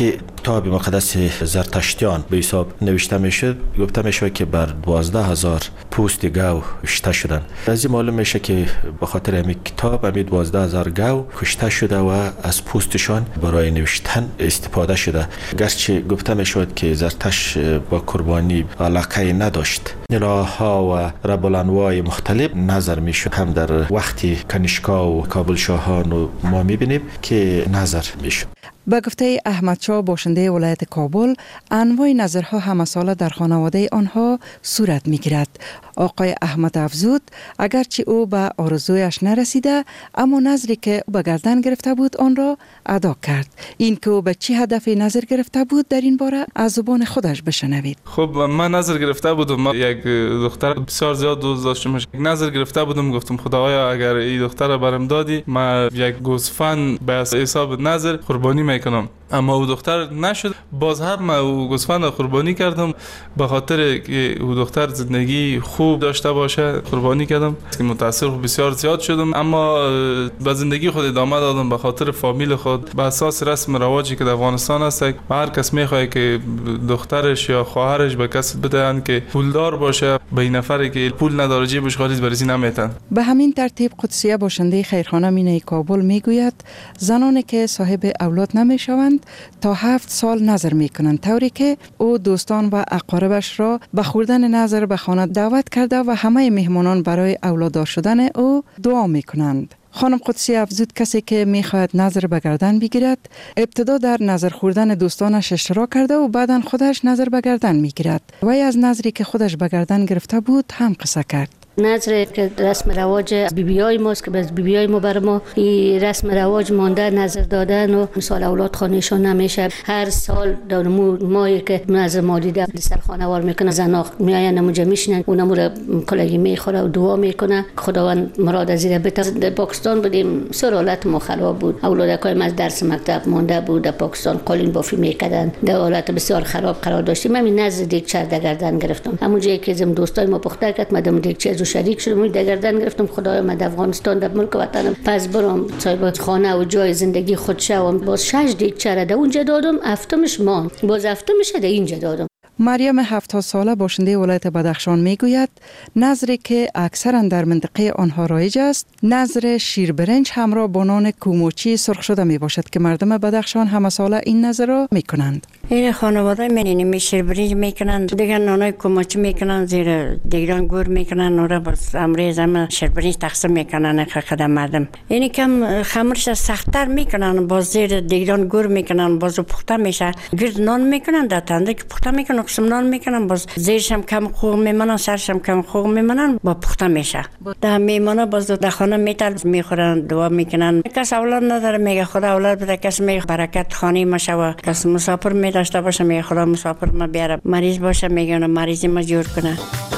کتاب مقدس زرتشتیان به حساب نوشته میشد، گفته میشه که بر 12,000 پوست گاو کشته شدن. از این معلوم میشه که به خاطر همین کتاب همین 12,000 گاو کشته شده و از پوستشان برای نوشتن استفاده شده. گرچه گفته میشد که زرتشت با قربانی علاقه نداشت. الهها و رب الانواع مختلف نظر میشد. هم در وقتی کنیشکا و کابل شاهان و ما میبینیم که نظر میشد. به گفته احمد شاه باشنده ولایت کابل، انواع نظرها همساله در خانواده آنها صورت میگیرد. آقای احمد افزود اگرچه او به آرزویش نرسیده، اما نظری که به گردن گرفته بود آن را ادا کرد. این که او به چه هدفی نظر گرفته بود در این باره از زبان خودش بشنوید. خب من نظر گرفته بودم، من یک دختر بسیار زیاد دوست داشتم. نظر گرفته بودم، گفتم خدایا اگر این دختر برام دادی من یک گوسفند به حساب نظر قربانی میکنم. اما او دختر نشد. باز هم من او گوسفند قربانی کردم به خاطر که او دختر زندگی خوب داشته باشه. قربانی کردم که متأثر بسیار زیاد شدم، اما به زندگی خود ادامه دادم به خاطر فامیل خود. به اساس رسم رواجی که در افغانستان هست هر کس میخواد که دخترش یا خواهرش به کسی بدهن که پولدار باشه، به این نفری که پول نداره جیبش خالی برسی نمیتن. به همین ترتیب قدسیه باشنده خیرخانه مینه کابل میگوید زنانی که صاحب اولاد نمیشوند تا 7 سال نظر میکنند، طوری که او دوستان و اقاربش را به خوردن نظر به خانه دعوت کرده و همه مهمانان برای اولاددار شدن او دعا میکنند. خانم قدسی افزود کسی که میخواهد نظر به گردن بگیرد ابتدا در نظر خوردن دوستانش اشتراک کرده و بعدا خودش نظر به گردن میگیرد. وی از نظری که خودش به گردن گرفته بود هم قصه کرد. نظر که رسم رواج بیبیای ماست که از بیبیای ما بر ما این رسم رواج مانده، نظر دادن و مثال اولاد خانهشان نمیشه. هر سال در مایی که نظر مالیده سر خانوار میکنه، زنا میاین نموجه میشنن، اونمو را کلگی میخوره و دعا میکنه خداوند مراد از این بده. در پاکستان بودیم سرالت ما خراب بود، اولادکای ما از درس مکتب مانده بود، در پاکستان قالین بافی میکردن، در حالت بسیار خراب قرار داشتیم. من نظر دیگچه در گردن گرفتم. همون جایی که زم دوستای ما پخته کرد مدام دیگچه شریک شدم در گردن گرفتم. خدایا من در افغانستان در ملک وطنم پس برام صاحب خانه و جای زندگی خود شوم. باز 6 دیگچه در اونجا دادم، هفتمش ماند، باز هفتمش در اینجا دادم. مریم 70 ساله باشنده ولایت بدخشان میگوید نظری که اکثرا در منطقه آنها رایج است نظر شیربرنج همراه با نان کوموچی سرخ شده می باشد که مردم بدخشان همه ساله این نظر را میکنند. این خانواده منی شیربرنج میکنن، دیگه نانای کوموچی میکنن، زیر دیگران گور میکنن، اون را باز امروز هم شیربرنج تقسیم میکنن خدمت مردم. اینی کم خمرش سخت‌تر میکنن، باز زیر دیگران گور میکنن، باز پخته میشه، گرد نان میکنن در تنده که پخته میکنن، قسم نان میکنن، باز زیرش هم کم خوب میمونن، سرش هم کم خوب میمونن، با پخته میشه. در میمونه باز در خانه میتل میخورن، دعا میکنن. کس اولاد نداره میگه خدا اولاد بده، کس میگه برکت خانه ما شو، کس مسافر میداشته باشه میگه خدا مسافر ما بیاره، مریض باشه میگه مریضی ما جور کنه.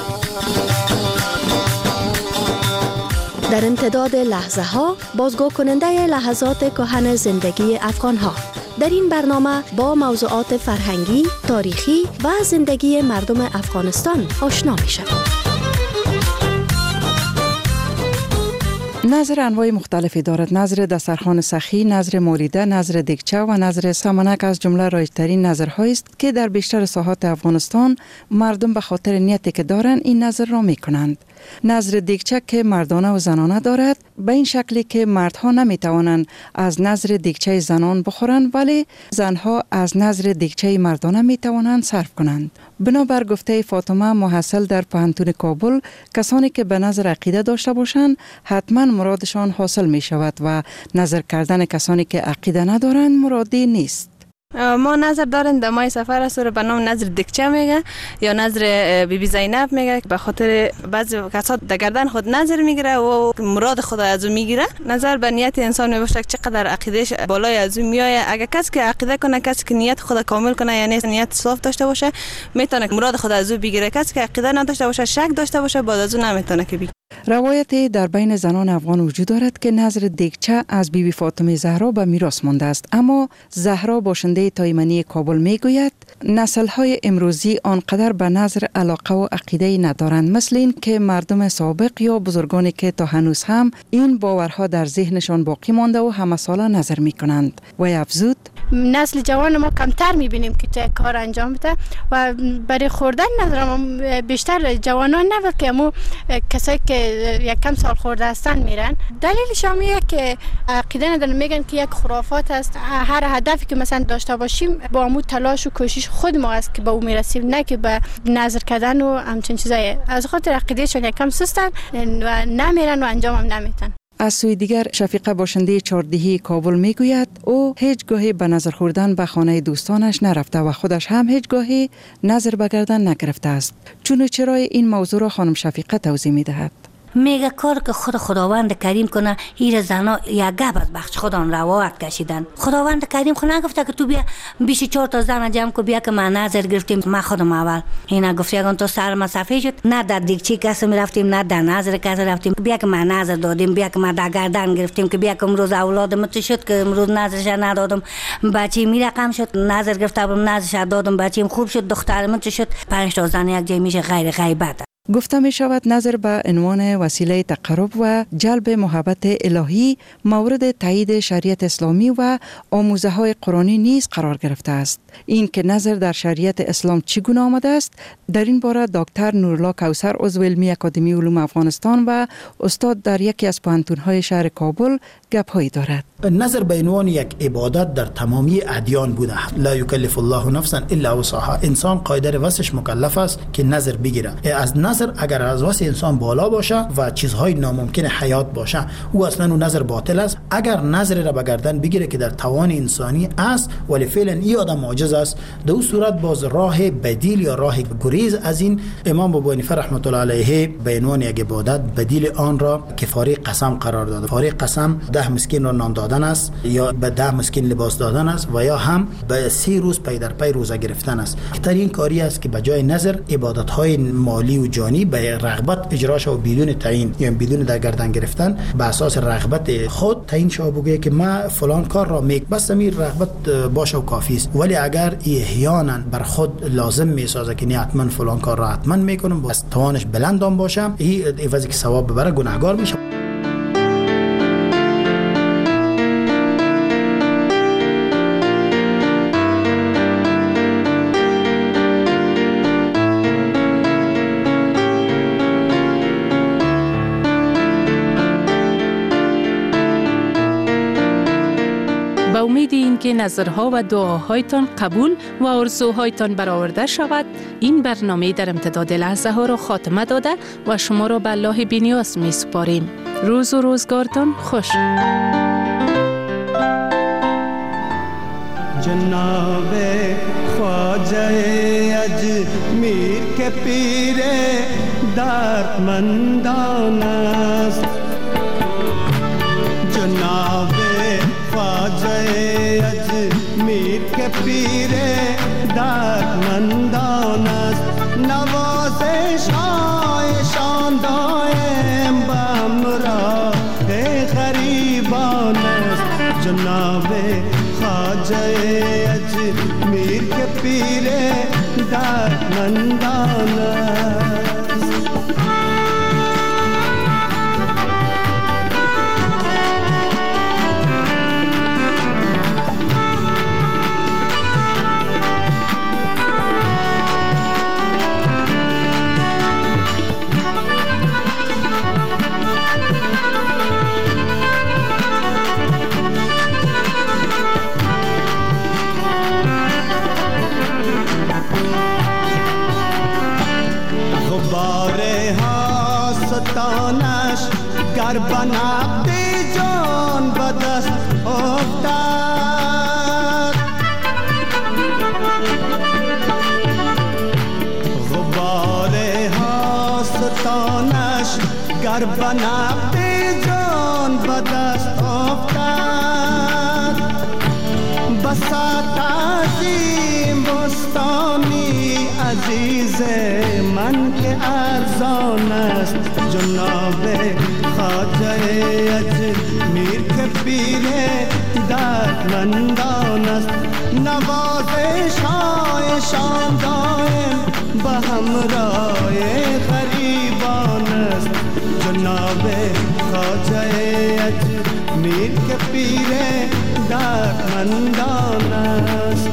در امتداد لحظه ها بازگو کننده لحظات کهن زندگی افغان ها. در این برنامه با موضوعات فرهنگی، تاریخی و زندگی مردم افغانستان آشنا می شویم. نظر انواع مختلفی دارد. نظر دسترخوان سخی، نظر موریده، نظر دیگچه و نظر سمنک از جمله رایج‌ترین نظرهایی است که در بیشتر ساحات افغانستان مردم به خاطر نیتی که دارند این نظر را می کنند. نظر دیگچه که مردانه و زنانه دارد به این شکلی که مردها نمی توانند از نظر دیگچه زنان بخورند ولی زنها از نظر دیگچه مردانه می توانند صرف کنند. بنابر گفته فاطمه محصل در پوهنتون کابل، کسانی که به نظر عقیده داشته باشند حتما مرادشان حاصل می شود و نظر کردن کسانی که عقیده ندارند مرادی نیست. ما نظر دارن در ماه سفر است رو به نام نظر دیگچه میگه یا نظر بیبی زینب میگه، به خاطر بعضی کسا در گردن خود نظر میگیره و مراد خدا از او میگیره. نظر به نیت انسان میباشه چقدر عقیدهش بالای از او میایه. اگر کسی که عقیده کنه، کسی که نیت خدا کامل کنه، یعنی نیت صاف داشته باشه، میتونه مراد خدا از او بگیره. کسی که عقیده نداشته باشه، شک داشته باشه، بعد از او نمیتونه که بگیره. روایتی در بین زنان افغان وجود دارد که نظر دیگچه از بیبی فاطمه زهرا به میراث مانده است، اما زهرا باشنده تایمنی کابل میگوید نسل‌های امروزی آنقدر به نظر علاقه و عقیده ندارند، مثل این که مردم سابق یا بزرگانی که تا هنوز هم این باورها در ذهنشان باقی مانده و همه ساله نظر میکنند. و افزود نسل جوان ما کمتر میبینیم که کار انجام بده و برای خوردن نظرم بیشتر جوانان نه بلکه همون کسایی که یک کم سال خورده هستن میرن. دلیلش هم اینه که عقیده ندارن، میگن که یک خرافات است. هر هدفی که مثلا داشته باشیم با همون تلاش و کوشش خود ما است که به اون میرسیم، نه که به نظر کردن و همچین چیزایی. از خاطر عقیدهشون یک کم سستن و نمیرن و انجام هم نمیدن. از سوی دیگر شفیقه باشنده چهاردهی کابل میگوید او هیچ گاهی به نظر خوردن به خانه دوستانش نرفته و خودش هم هیچ گاهی نظر به گردن نگرفته است. چون چرای این موضوع را خانم شفیقه توضیح میدهد. میگه کار که خداوند کریم کنه، هیر زنا یک گپ از بخش خدا روایت کشیدن. خداوند کریم خو نگفته که تو بیا 24 تا زن جمع کو بیا که من نظر گرفتیم. ما خودم اول اینا گفت یگان تو سر ما صفحه شد، نه در دیگچی کسی میرفتیم نه در نظر کسی رفتیم، بیا که من نظر دادیم، بیا که من در گردن گرفتیم که بیا که امروز اولادم تو شد که امروز نظرش ندادم، بچی میرقم شد نظر گرفتم نظرش دادم، بچیم خوب شد، دخترم تو شد. 5 تا زن یک جای میشه غیر غیبت. گفته می شود نظر به عنوان وسیله تقرب و جلب محبت الهی مورد تایید شریعت اسلامی و آموزه های قرآنی نیز قرار گرفته است. این که نظر در شریعت اسلام چگونه آمده است، در این باره دکتر نورالله کوثر عضو علمی اکادمی علوم افغانستان و استاد در یکی از پوهنتون‌های شهر کابل گپ‌هایی دارد. نظر به عنوان یک عبادت در تمامی ادیان بوده. لا یکلف الله نفسا الا وسعها. انسان قادر وسعش مکلف است که نظر بگیره. از نظر اگر از وسع انسان بالا باشه و چیزهای ناممکن حیات باشه، او اصلا اون نظر باطل است. اگر نظر را به گردن بگیره که در توان انسانی است ولی فعلا این آدم عاجز است، در اون صورت باز راه بدیل یا راه گریز از این امام ابو حنیفه رحمت الله علیه به عنوان یک عبادت بدیل آن را کفاره قسم قرار داده. کفاره قسم 10 مسکین را نان دادن است، یا به 10 مسکین لباس دادن است، و یا هم به 30 روز پی در پی روزه گرفتن است. بهترین کاری است که به جای نظر عبادت های مالی و جانی به رغبت اجرا شود بدون تعیین یا بدون در گردن گرفتن، به اساس رغبت خود تعیین شود بگه که ما فلان کار را بس امیر رغبت باشه و کافی است. ولی اگر احیانا بر خود لازم میسازه که نه حتما فلان کار را حتما میکنم، بس توانش بلندام باشه، این عوضی که ثواب ببره گناهگار میشه. با امید این که نظرها و دعاهایتان قبول و آرزوهایتان برآورده شود، این برنامه در امتداد لحظه ها را خاتمه داده و شما را به الله بی‌نیاز می سپاریم. روز و روزگارتان خوش. جناب خواجه اجمیر کے پیر دردمندان است، جناب خواجه اجمیر کے پیر دردمندان است، نوازش هایشان دائم به همراه غریبان است، جناب خواجه اجمیر کے پیر دردمندان است. گر بنابی جان بدست افتاد، غبار هاستانش گر بنابی جان بدست افتاد، بساط عظیم بستانی عزیز من که ارزان است، جناب خواجه اجمیر کے پیر دردمندان است، نوازش هایشان دائم به همراه غریبان است، جناب خواجه اجمیر کے پیر دردمندان است.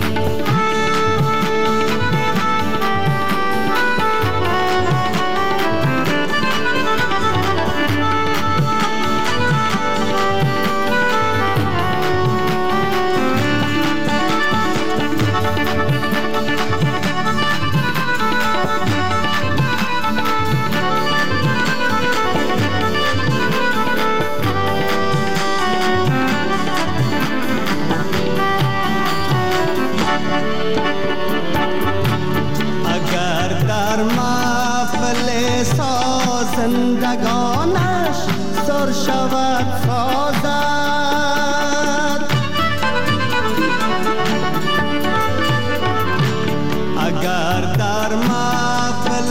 زندگانش سر شود سازد، اگر در محفل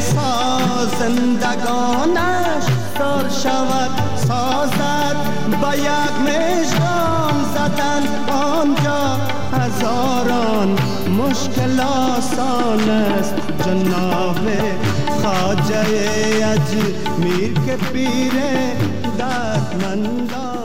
زندگانش سر شود سازد، با یک مژگان زدن آنجا هزاران مشکل آسان است. جناب خواجه اجمیر که پیر دردمندان